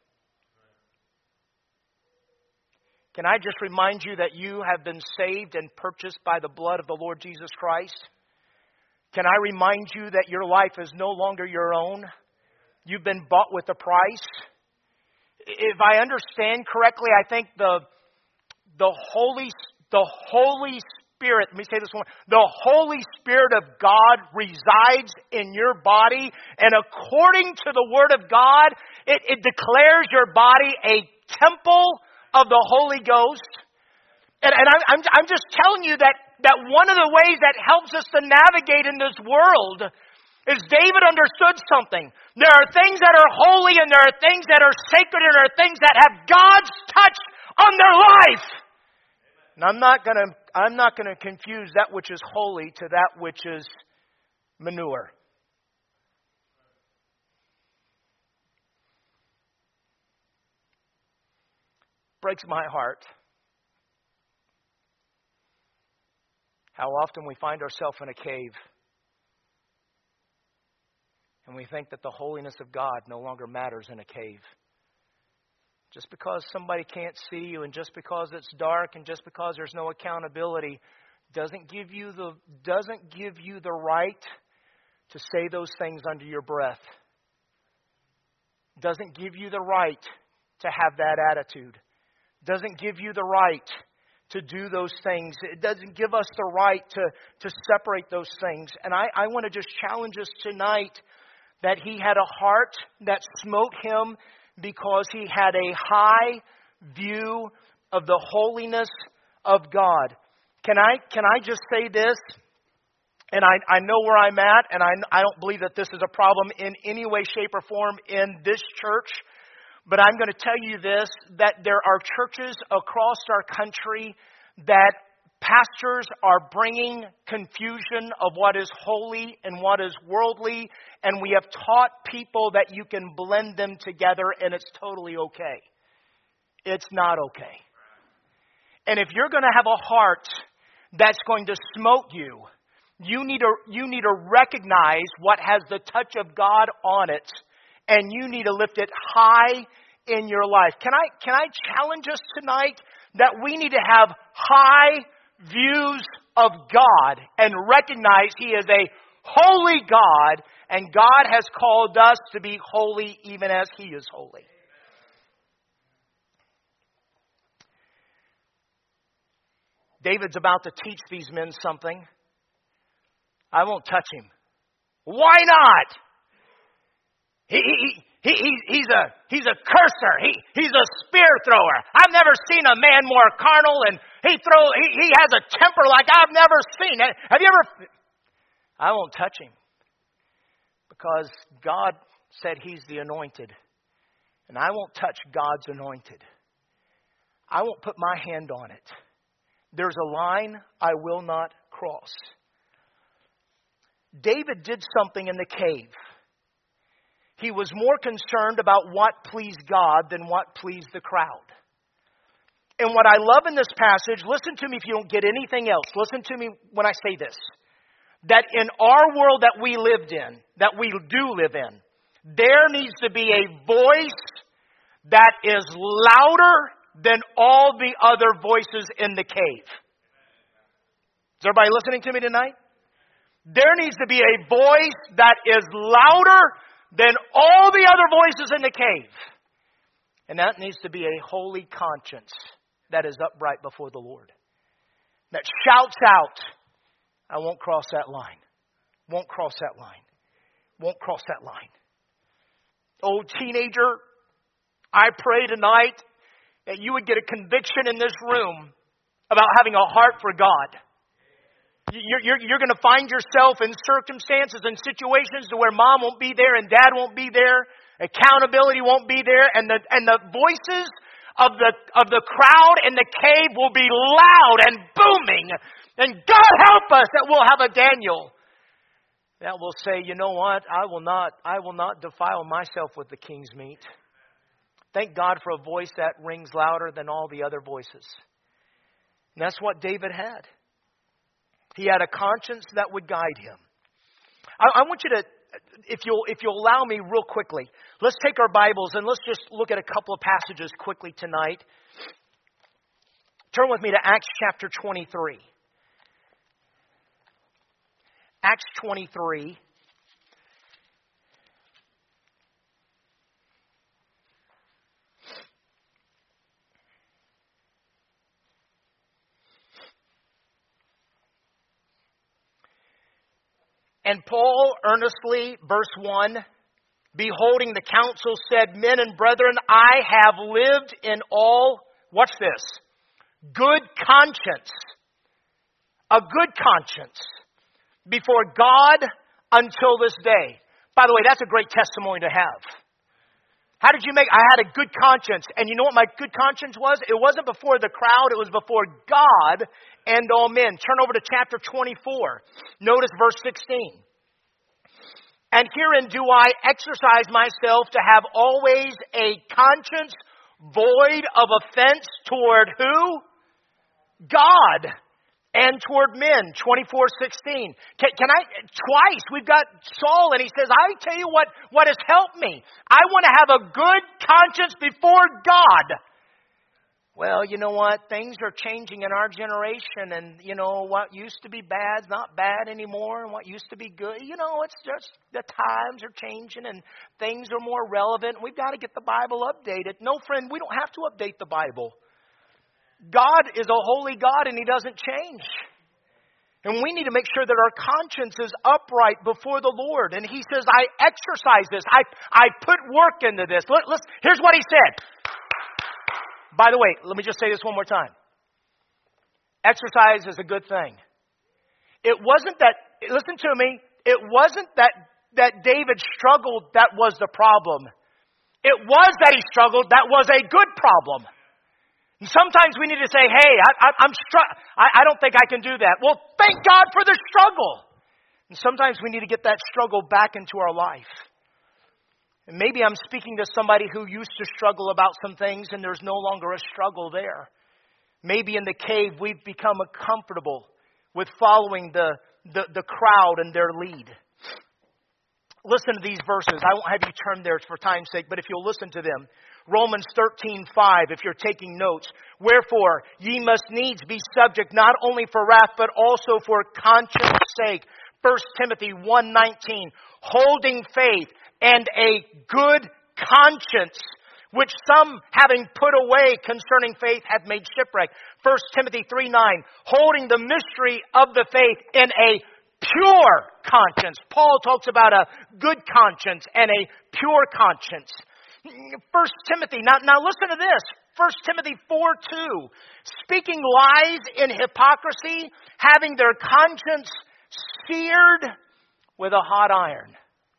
Can I just remind you that you have been saved and purchased by the blood of the Lord Jesus Christ? Can I remind you that your life is no longer your own? You've been bought with a price. If I understand correctly, I think the the Holy the Holy Spirit, let me say this one, the Holy Spirit of God resides in your body, and according to the Word of God, it, it declares your body a temple of the Holy Ghost. And, and I'm, I'm, I'm just telling you that, that one of the ways that helps us to navigate in this world is David understood something. There are things that are holy and there are things that are sacred and there are things that have God's touch on their life. And I'm not going to I'm not going to confuse that which is holy to that which is manure. Breaks my heart how often we find ourselves in a cave and we think that the holiness of God no longer matters in a cave. Just because somebody can't see you and just because it's dark and just because there's no accountability doesn't give you the doesn't give you the right to say those things under your breath. Doesn't give you the right to have that attitude. Doesn't give you the right to do those things. It doesn't give us the right to, to separate those things. And I, I want to just challenge us tonight that he had a heart that smote him because he had a high view of the holiness of God. Can I can I just say this? And I, I know where I'm at, and I, I don't believe that this is a problem in any way, shape, or form in this church. But I'm going to tell you this, that there are churches across our country that pastors are bringing confusion of what is holy and what is worldly, and we have taught people that you can blend them together and it's totally okay. It's not okay. And if you're going to have a heart that's going to smote you, you need to you need to recognize what has the touch of God on it, and you need to lift it high in your life. Can I can I challenge us tonight that we need to have high views of God and recognize He is a holy God, and God has called us to be holy even as He is holy. David's about to teach these men something. I won't touch him. Why not? He, he, he, he, he's a he's a cursor. He, he's a spear thrower. I've never seen a man more carnal, and he throw he, he has a temper like I've never seen. Have you ever? I won't touch him because God said He's the anointed, and I won't touch God's anointed. I won't put my hand on it. There's a line I will not cross. David did something in the cave. He was more concerned about what pleased God than what pleased the crowd. And what I love in this passage, listen to me if you don't get anything else. Listen to me when I say this. That in our world that we lived in, that we do live in, there needs to be a voice that is louder than all the other voices in the cave. Is everybody listening to me tonight? There needs to be a voice that is louder than all the other voices in the cave. And that needs to be a holy conscience that is upright before the Lord. That shouts out, I won't cross that line. Won't cross that line. Won't cross that line. Oh, teenager, I pray tonight that you would get a conviction in this room about having a heart for God. You're, you're, you're going to find yourself in circumstances and situations to where mom won't be there and dad won't be there. Accountability won't be there. And the, and the voices of the, of the crowd in the cave will be loud and booming. And God help us that we'll have a Daniel that will say, you know what? I will not, I will not defile myself with the king's meat. Thank God for a voice that rings louder than all the other voices. And that's what David had. He had a conscience that would guide him. I, I want you to, if you'll, if you'll allow me real quickly, let's take our Bibles and let's just look at a couple of passages quickly tonight. Turn with me to Acts chapter twenty-three. Acts twenty-three. And Paul earnestly, verse one, beholding the council, said, Men and brethren, I have lived in all, watch this, good conscience, a good conscience before God until this day. By the way, that's a great testimony to have. How did you make, I had a good conscience. And you know what my good conscience was? It wasn't before the crowd, it was before God and all men. Turn over to chapter twenty-four. Notice verse sixteen. And herein do I exercise myself to have always a conscience void of offense toward who? God. And toward men, twenty-four sixteen. Can, can I, twice, we've got Saul and he says, I tell you what, what has helped me. I want to have a good conscience before God. Well, you know what? Things are changing in our generation, and you know, what used to be bad is not bad anymore, and what used to be good, you know, it's just the times are changing and things are more relevant. We've got to get the Bible updated. No, friend, we don't have to update the Bible. God is a holy God and He doesn't change. And we need to make sure that our conscience is upright before the Lord. And He says, I exercise this. I, I put work into this. Let, let's, here's what He said. By the way, let me just say this one more time. Exercise is a good thing. It wasn't that, listen to me, it wasn't that, that David struggled that was the problem. It was that he struggled that was a good problem. And sometimes we need to say, hey, I, I, I'm str- I, I don't think I can do that. Well, thank God for the struggle. And sometimes we need to get that struggle back into our life. And maybe I'm speaking to somebody who used to struggle about some things and there's no longer a struggle there. Maybe in the cave we've become comfortable with following the, the, the crowd and their lead. Listen to these verses. I won't have you turn there for time's sake, but if you'll listen to them. Romans thirteen five, if you're taking notes. Wherefore, ye must needs be subject not only for wrath, but also for conscience sake. First Timothy one nineteen, holding faith and a good conscience, which some, having put away concerning faith, have made shipwreck. First Timothy three nine, holding the mystery of the faith in a pure conscience. Paul talks about a good conscience and a pure conscience. First Timothy, now, now listen to this. First Timothy four two, speaking lies in hypocrisy, having their conscience seared with a hot iron.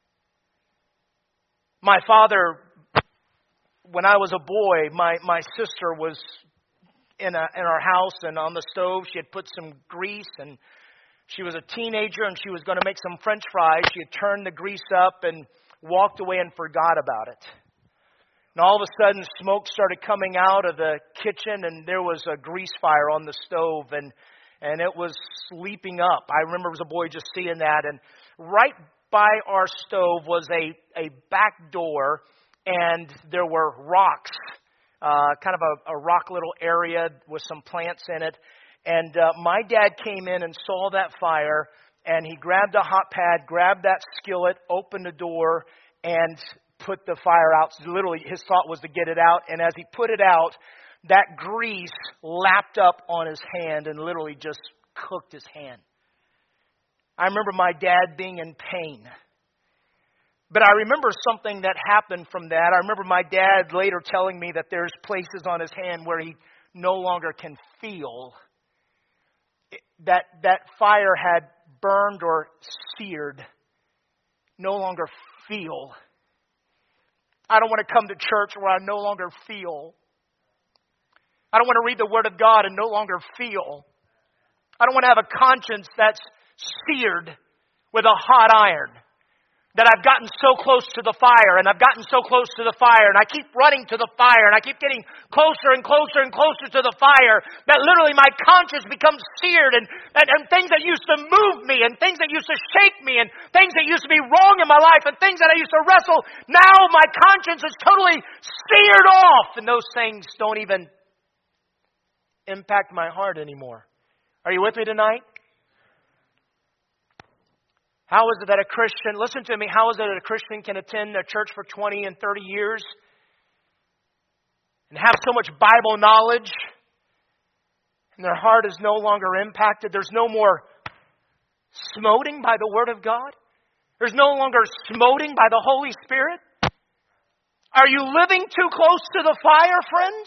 My father, when I was a boy, my, my sister was in a in our house and on the stove. She had put some grease and she was a teenager and she was going to make some French fries. She had turned the grease up and walked away and forgot about it. And all of a sudden, smoke started coming out of the kitchen, and there was a grease fire on the stove, and and it was leaping up. I remember as a boy just seeing that, and right by our stove was a, a back door, and there were rocks, uh, kind of a, a rock little area with some plants in it. And uh, my dad came in and saw that fire, and he grabbed a hot pad, grabbed that skillet, opened the door, and put the fire out. So literally, his thought was to get it out. And as he put it out, that grease lapped up on his hand and literally just cooked his hand. I remember my dad being in pain. But I remember something that happened from that. I remember my dad later telling me that there's places on his hand where he no longer can feel. That that fire had burned or seared. No longer feel. I don't want to come to church where I no longer feel. I don't want to read the Word of God and no longer feel. I don't want to have a conscience that's seared with a hot iron. That I've gotten so close to the fire, and I've gotten so close to the fire, and I keep running to the fire, and I keep getting closer and closer and closer to the fire, that literally my conscience becomes seared, and, and, and things that used to move me, and things that used to shake me, and things that used to be wrong in my life, and things that I used to wrestle, now my conscience is totally seared off, and those things don't even impact my heart anymore. Are you with me tonight? How is it that a Christian, listen to me, how is it that a Christian can attend a church for twenty and thirty years and have so much Bible knowledge and their heart is no longer impacted? There's no more smoting by the Word of God. There's no longer smoting by the Holy Spirit. Are you living too close to the fire, friends?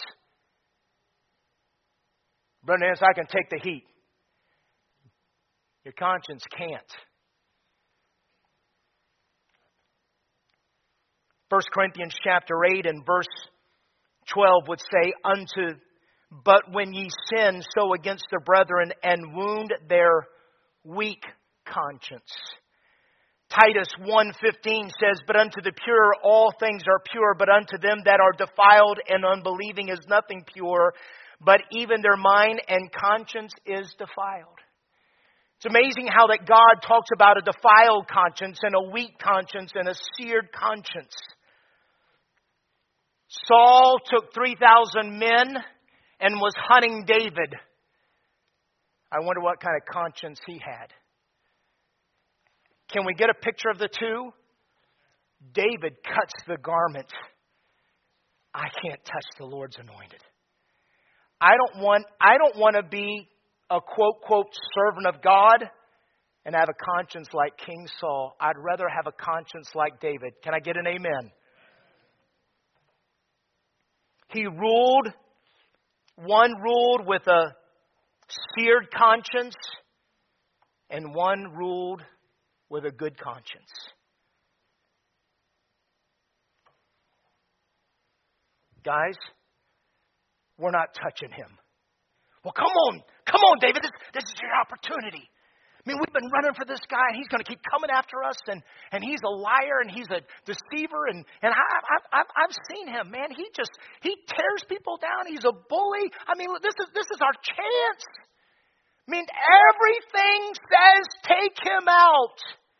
Brother Nance, I can take the heat. Your conscience can't. First Corinthians chapter eight and verse twelve would say, unto, but when ye sin, so against the brethren, and wound their weak conscience. Titus one fifteen says, but unto the pure all things are pure, but unto them that are defiled and unbelieving is nothing pure, but even their mind and conscience is defiled. It's amazing how that God talks about a defiled conscience and a weak conscience and a seared conscience. Saul took three thousand men and was hunting David. I wonder what kind of conscience he had. Can we get a picture of the two? David cuts the garment. I can't touch the Lord's anointed. I don't want, I don't want to be a quote, quote, servant of God and have a conscience like King Saul. I'd rather have a conscience like David. Can I get an amen? He ruled, one ruled with a seared conscience, and one ruled with a good conscience. Guys, we're not touching him. Well, come on, come on, David, this, this is your opportunity. I mean, we've been running for this guy, and he's going to keep coming after us, and, and he's a liar, and he's a deceiver, and, and I, I, I've, I've seen him, man. He just, he tears people down. He's a bully. I mean, this is, this is our chance. I mean, everything says take him out.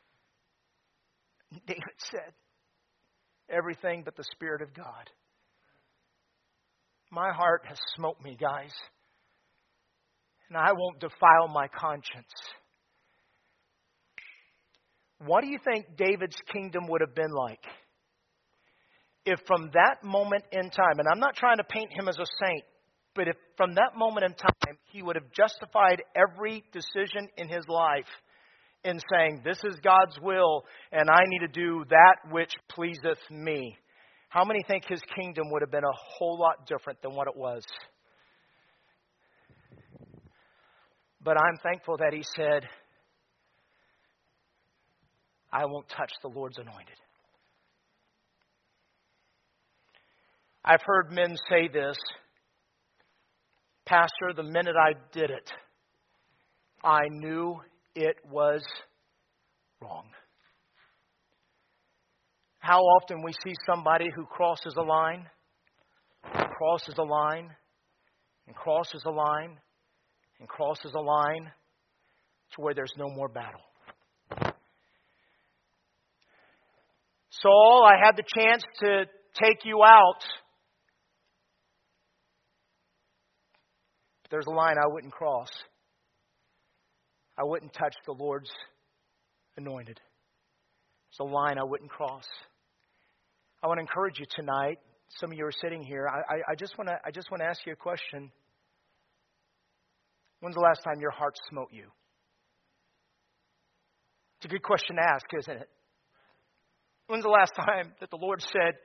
David said, everything but the Spirit of God. My heart has smote me, guys, and I won't defile my conscience. What do you think David's kingdom would have been like if from that moment in time, and I'm not trying to paint him as a saint, but if from that moment in time he would have justified every decision in his life in saying, this is God's will and I need to do that which pleaseth me. How many think his kingdom would have been a whole lot different than what it was? But I'm thankful that he said, I won't touch the Lord's anointed. I've heard men say this, Pastor, the minute I did it, I knew it was wrong. How often we see somebody who crosses a line, crosses a line, and crosses a line, and crosses a line to where there's no more battle. Saul, I had the chance to take you out. But there's a line I wouldn't cross. I wouldn't touch the Lord's anointed. There's a line I wouldn't cross. I want to encourage you tonight. Some of you are sitting here. I, I, I just want to I just want to ask you a question. When's the last time your heart smote you? It's a good question to ask, isn't it? When's the last time that the Lord said,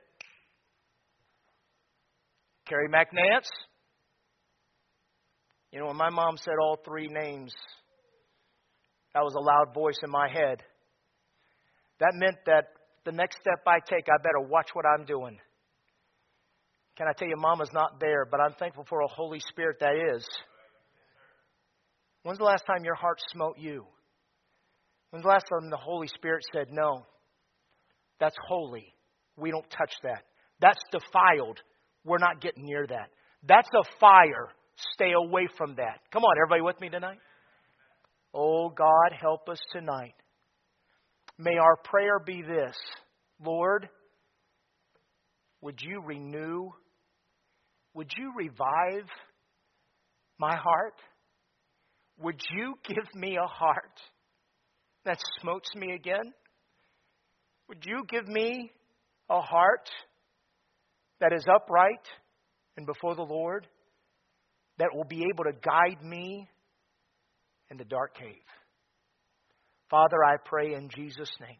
Carrie McNance? You know, when my mom said all three names, that was a loud voice in my head. That meant that the next step I take, I better watch what I'm doing. Can I tell you, Mama's not there, but I'm thankful for a Holy Spirit that is. When's the last time your heart smote you? When's the last time the Holy Spirit said, no, that's holy. We don't touch that. That's defiled. We're not getting near that. That's a fire. Stay away from that. Come on, everybody with me tonight? Oh, God, help us tonight. May our prayer be this. Lord, would you renew, would you revive my heart? Would you give me a heart that smotes me again? Would you give me a heart that is upright and before the Lord, that will be able to guide me in the dark cave? Father, I pray in Jesus' name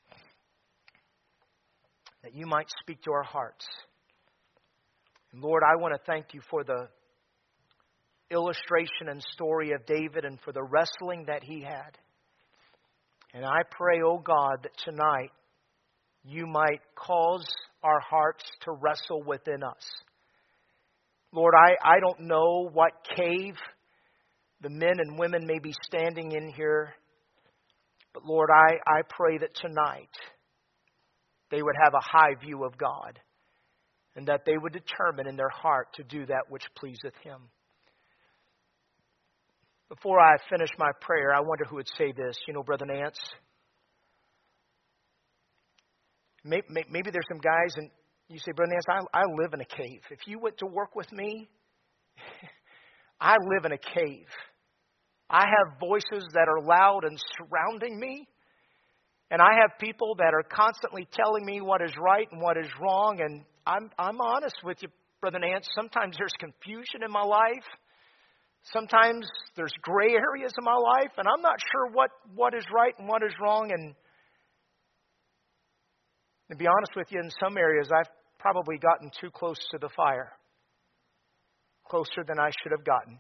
that you might speak to our hearts. And Lord, I want to thank you for the illustration and story of David and for the wrestling that he had. And I pray, oh God, that tonight you might cause our hearts to wrestle within us. Lord, I, I don't know what cave the men and women may be standing in here, but Lord, I, I pray that tonight they would have a high view of God and that they would determine in their heart to do that which pleaseth Him. Before I finish my prayer, I wonder who would say this. You know, Brother Nance, maybe, maybe there's some guys and you say, Brother Nance, I, I live in a cave. If you went to work with me, I live in a cave. I have voices that are loud and surrounding me. And I have people that are constantly telling me what is right and what is wrong. And I'm, I'm honest with you, Brother Nance. Sometimes there's confusion in my life. Sometimes there's gray areas in my life. And I'm not sure what, what is right and what is wrong. And to be honest with you, in some areas, I've probably gotten too close to the fire. Closer than I should have gotten.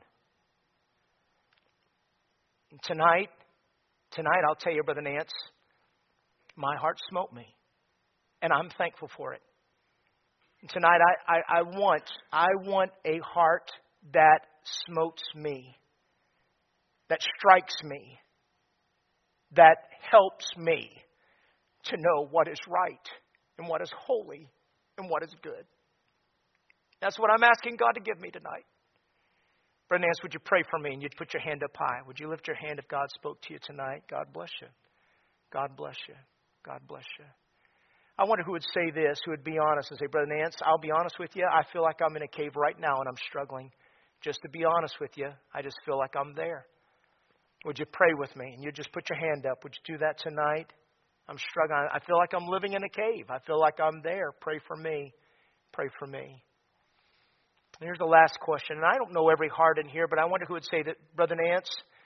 And tonight, tonight I'll tell you, Brother Nance, my heart smote me. And I'm thankful for it. And tonight I, I, I want, I want a heart that smotes me. That strikes me. That helps me to know what is right and what is holy and what is good. That's what I'm asking God to give me tonight. Brother Nance, would you pray for me and you'd put your hand up high? Would you lift your hand if God spoke to you tonight? God bless you. God bless you. God bless you. I wonder who would say this, who would be honest and say, Brother Nance, I'll be honest with you. I feel like I'm in a cave right now and I'm struggling. Just to be honest with you, I just feel like I'm there. Would you pray with me? And you just put your hand up. Would you do that tonight? I'm struggling. I feel like I'm living in a cave. I feel like I'm there. Pray for me. Pray for me. And here's the last question. And I don't know every heart in here, but I wonder who would say that, Brother Nance,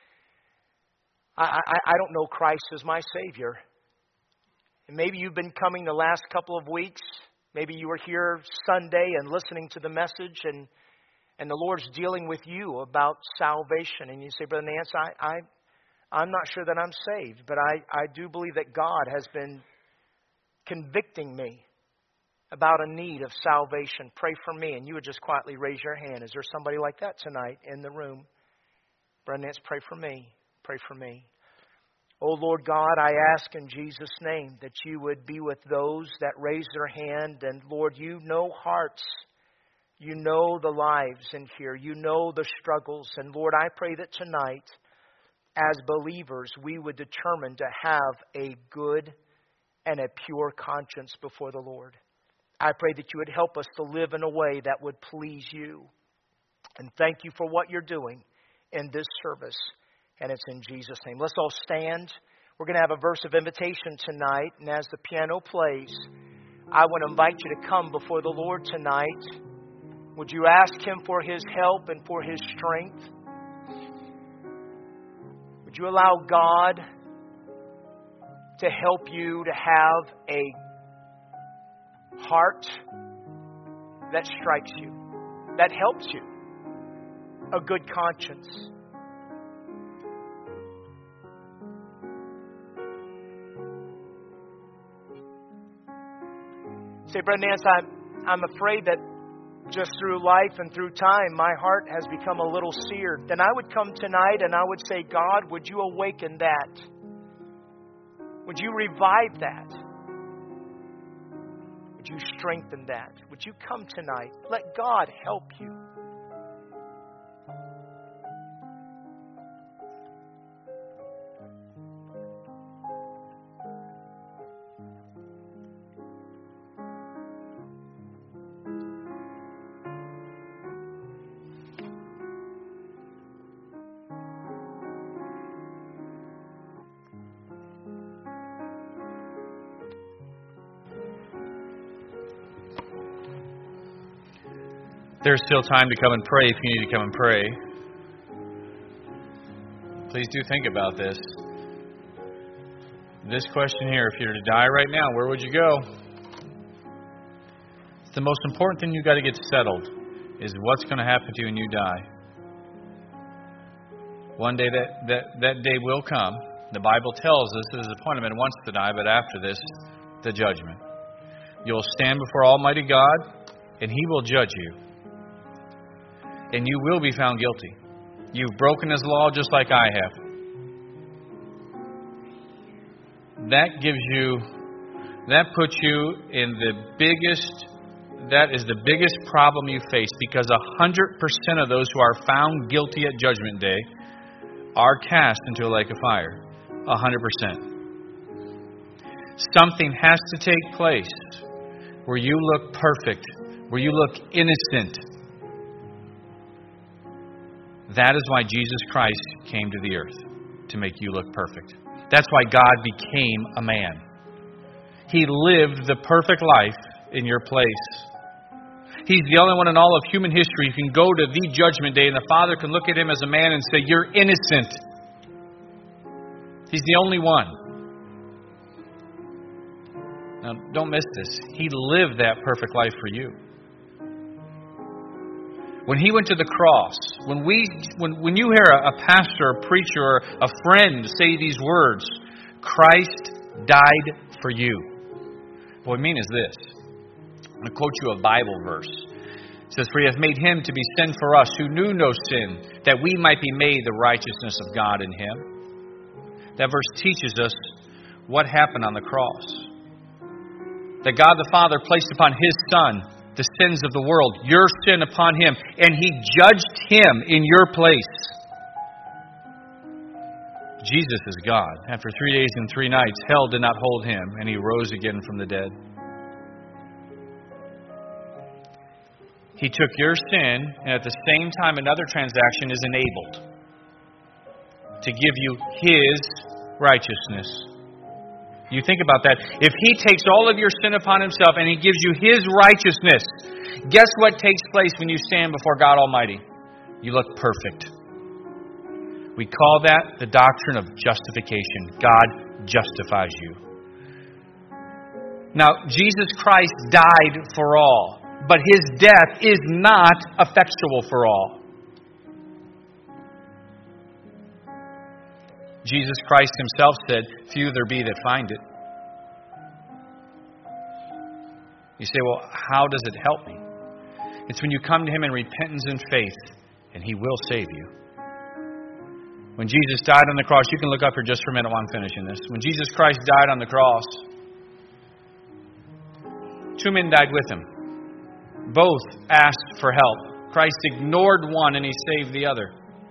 I, I, I don't know Christ as my Savior. And maybe you've been coming the last couple of weeks. Maybe you were here Sunday and listening to the message and, and the Lord's dealing with you about salvation. And you say, Brother Nance, I, I, I'm not sure that I'm saved, but I, I do believe that God has been convicting me about a need of salvation. Pray for me. And you would just quietly raise your hand. Is there somebody like that tonight in the room? Brother Nance, pray for me. Pray for me. Oh, Lord God, I ask in Jesus' name that you would be with those that raise their hand. And Lord, you know hearts. You know the lives in here. You know the struggles. And Lord, I pray that tonight, as believers, we would determine to have a good and a pure conscience before the Lord. I pray that you would help us to live in a way that would please you. And thank you for what you're doing in this service. And it's in Jesus' name. Let's all stand. We're going to have a verse of invitation tonight. And as the piano plays, I want to invite you to come before the Lord tonight. Would you ask Him for His help and for His strength? Would you allow God to help you to have a heart that strikes you, that helps you, a good conscience? Say, Brother Nance, I'm, I'm afraid that just through life and through time, my heart has become a little seared. Then I would come tonight and I would say, God, would you awaken that? Would you revive that? Would you strengthen that? Would you come tonight? Let God help you. There's still time to come and pray if you need to come and pray. Please do think about this. This question here, if you were to die right now, where would you go? The most important thing you've got to get settled is what's going to happen to you when you die. One day that, that, that day will come. The Bible tells us it is appointed man once to die, but after this, the judgment. You'll stand before Almighty God, and He will judge you. And you will be found guilty. You've broken His law just like I have. That gives you, that puts you in the biggest, that is the biggest problem you face, because one hundred percent of those who are found guilty at Judgment Day are cast into a lake of fire. one hundred percent. Something has to take place where you look perfect, where you look innocent. That is why Jesus Christ came to the earth, to make you look perfect. That's why God became a man. He lived the perfect life in your place. He's the only one in all of human history who can go to the judgment day and the Father can look at him as a man and say, "You're innocent." He's the only one. Now, don't miss this. He lived that perfect life for you. When He went to the cross, when we, when, when you hear a, a pastor, a preacher, or a friend say these words, Christ died for you. What I mean is this. I'm going to quote you a Bible verse. It says, "For He hath made Him to be sin for us, who knew no sin, that we might be made the righteousness of God in Him." That verse teaches us what happened on the cross. That God the Father placed upon His Son the sins of the world, your sin upon Him, and He judged Him in your place. Jesus is God. After three days and three nights, hell did not hold Him, and He rose again from the dead. He took your sin, and at the same time another transaction is enabled to give you His righteousness. You think about that. If He takes all of your sin upon Himself and He gives you His righteousness, guess what takes place when you stand before God Almighty? You look perfect. We call that the doctrine of justification. God justifies you. Now, Jesus Christ died for all, but His death is not effectual for all. Jesus Christ Himself said, "Few there be that find it." You say, well, how does it help me? It's when you come to Him in repentance and faith, and He will save you. When Jesus died on the cross, you can look up here just for a minute while I'm finishing this. When Jesus Christ died on the cross, two men died with Him. Both asked for help. Christ ignored one and He saved the other.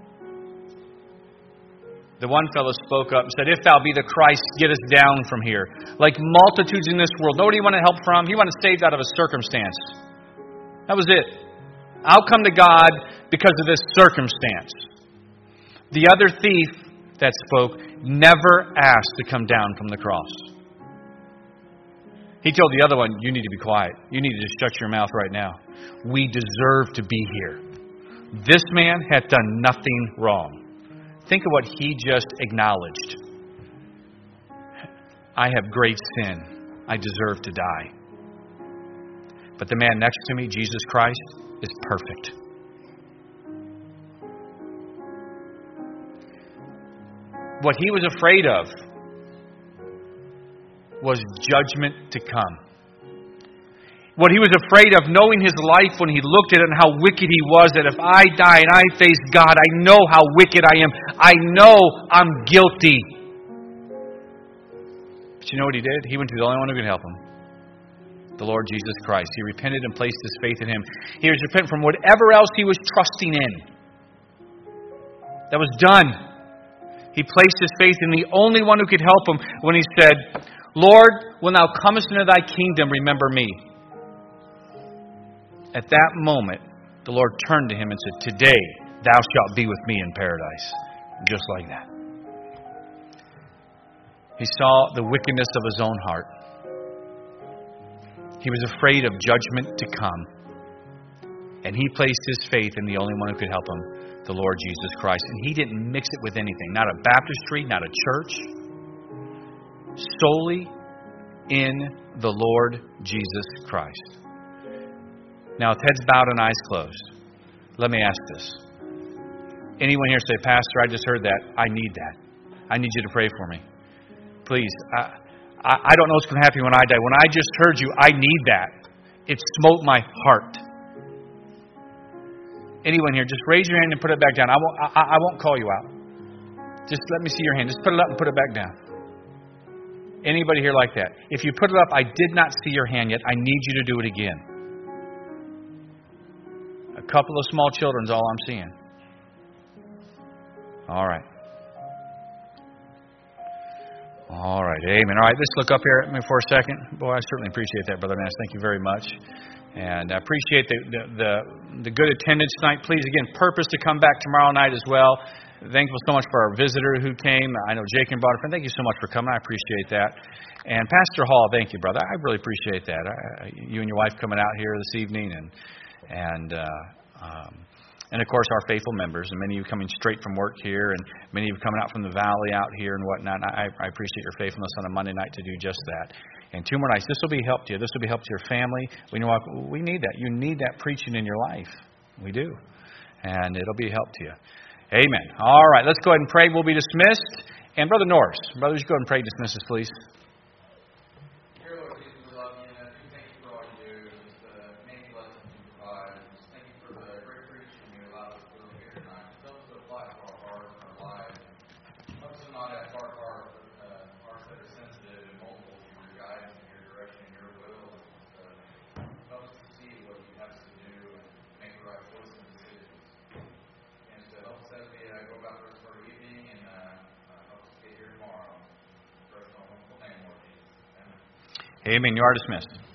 The one fellow spoke up and said, "If thou be the Christ, get us down from here." Like multitudes in this world. Know what he wanted help from? He wanted saved out of a circumstance. That was it. I'll come to God because of this circumstance. The other thief that spoke never asked to come down from the cross. He told the other one, you need to be quiet. You need to just shut your mouth right now. We deserve to be here. This man had done nothing wrong. Think of what he just acknowledged. I have great sin. I deserve to die. But the man next to me, Jesus Christ, is perfect. What he was afraid of was judgment to come. What he was afraid of, knowing his life when he looked at it and how wicked he was, that if I die and I face God, I know how wicked I am. I know I'm guilty. But you know what he did? He went to the only one who could help him. The Lord Jesus Christ. He repented and placed his faith in Him. He was repentant from whatever else he was trusting in. That was done. He placed his faith in the only one who could help him when he said, Lord, when thou comest into thy kingdom, remember me. At that moment, the Lord turned to him and said, today thou shalt be with me in paradise. Just like that. He saw the wickedness of his own heart. He was afraid of judgment to come. And he placed his faith in the only one who could help him, the Lord Jesus Christ. And he didn't mix it with anything. Not a baptistry, not a church. Solely in the Lord Jesus Christ. Now, with heads bowed and eyes closed, let me ask this. Anyone here say, Pastor, I just heard that. I need that. I need you to pray for me. Please, I, I, I don't know what's going to happen when I die. When I just heard you, I need that. It smote my heart. Anyone here, just raise your hand and put it back down. I won't, I, I won't call you out. Just let me see your hand. Just put it up and put it back down. Anybody here like that? If you put it up, I did not see your hand yet. I need you to do it again. A couple of small children is all I'm seeing. All right. All right. Amen. All right. Let's look up here at me for a second. Boy, I certainly appreciate that, Brother Nance. Thank you very much. And I appreciate the, the, the, the good attendance tonight. Please, again, purpose to come back tomorrow night as well. Thankful so much for our visitor who came. I know Jake and brought a friend. Thank you so much for coming. I appreciate that. And Pastor Hall, thank you, brother. I really appreciate that. I, you and your wife coming out here this evening, and and uh, um, and of course our faithful members, and many of you coming straight from work here, and many of you coming out from the valley out here and whatnot. I, I appreciate your faithfulness on a Monday night to do just that. And two more nights. This will be help to you. This will be help to your family. We know we need that. You need that preaching in your life. We do, and it'll be help to you. Amen. All right, let's go ahead and pray. We'll be dismissed. And Brother Norris, brothers, go ahead and pray. Dismiss us, please. Dear Lord Jesus, we love you, and we thank you for all you do, just the many blessings you provide. Just thank you for the great preaching you allowed us to really hear tonight. Help us to apply it to our hearts and our lives. Help us to not have hard hearts, but uh, hearts that are sensitive and multiple to your guidance and your direction and your will. And uh, help us to see what you have us to do and make the right choices and decisions. And to help us as we uh, go about the rest of our evening, and uh, uh, help us get here tomorrow. In the wonderful name, Lord Jesus. Amen. Amen. You are dismissed.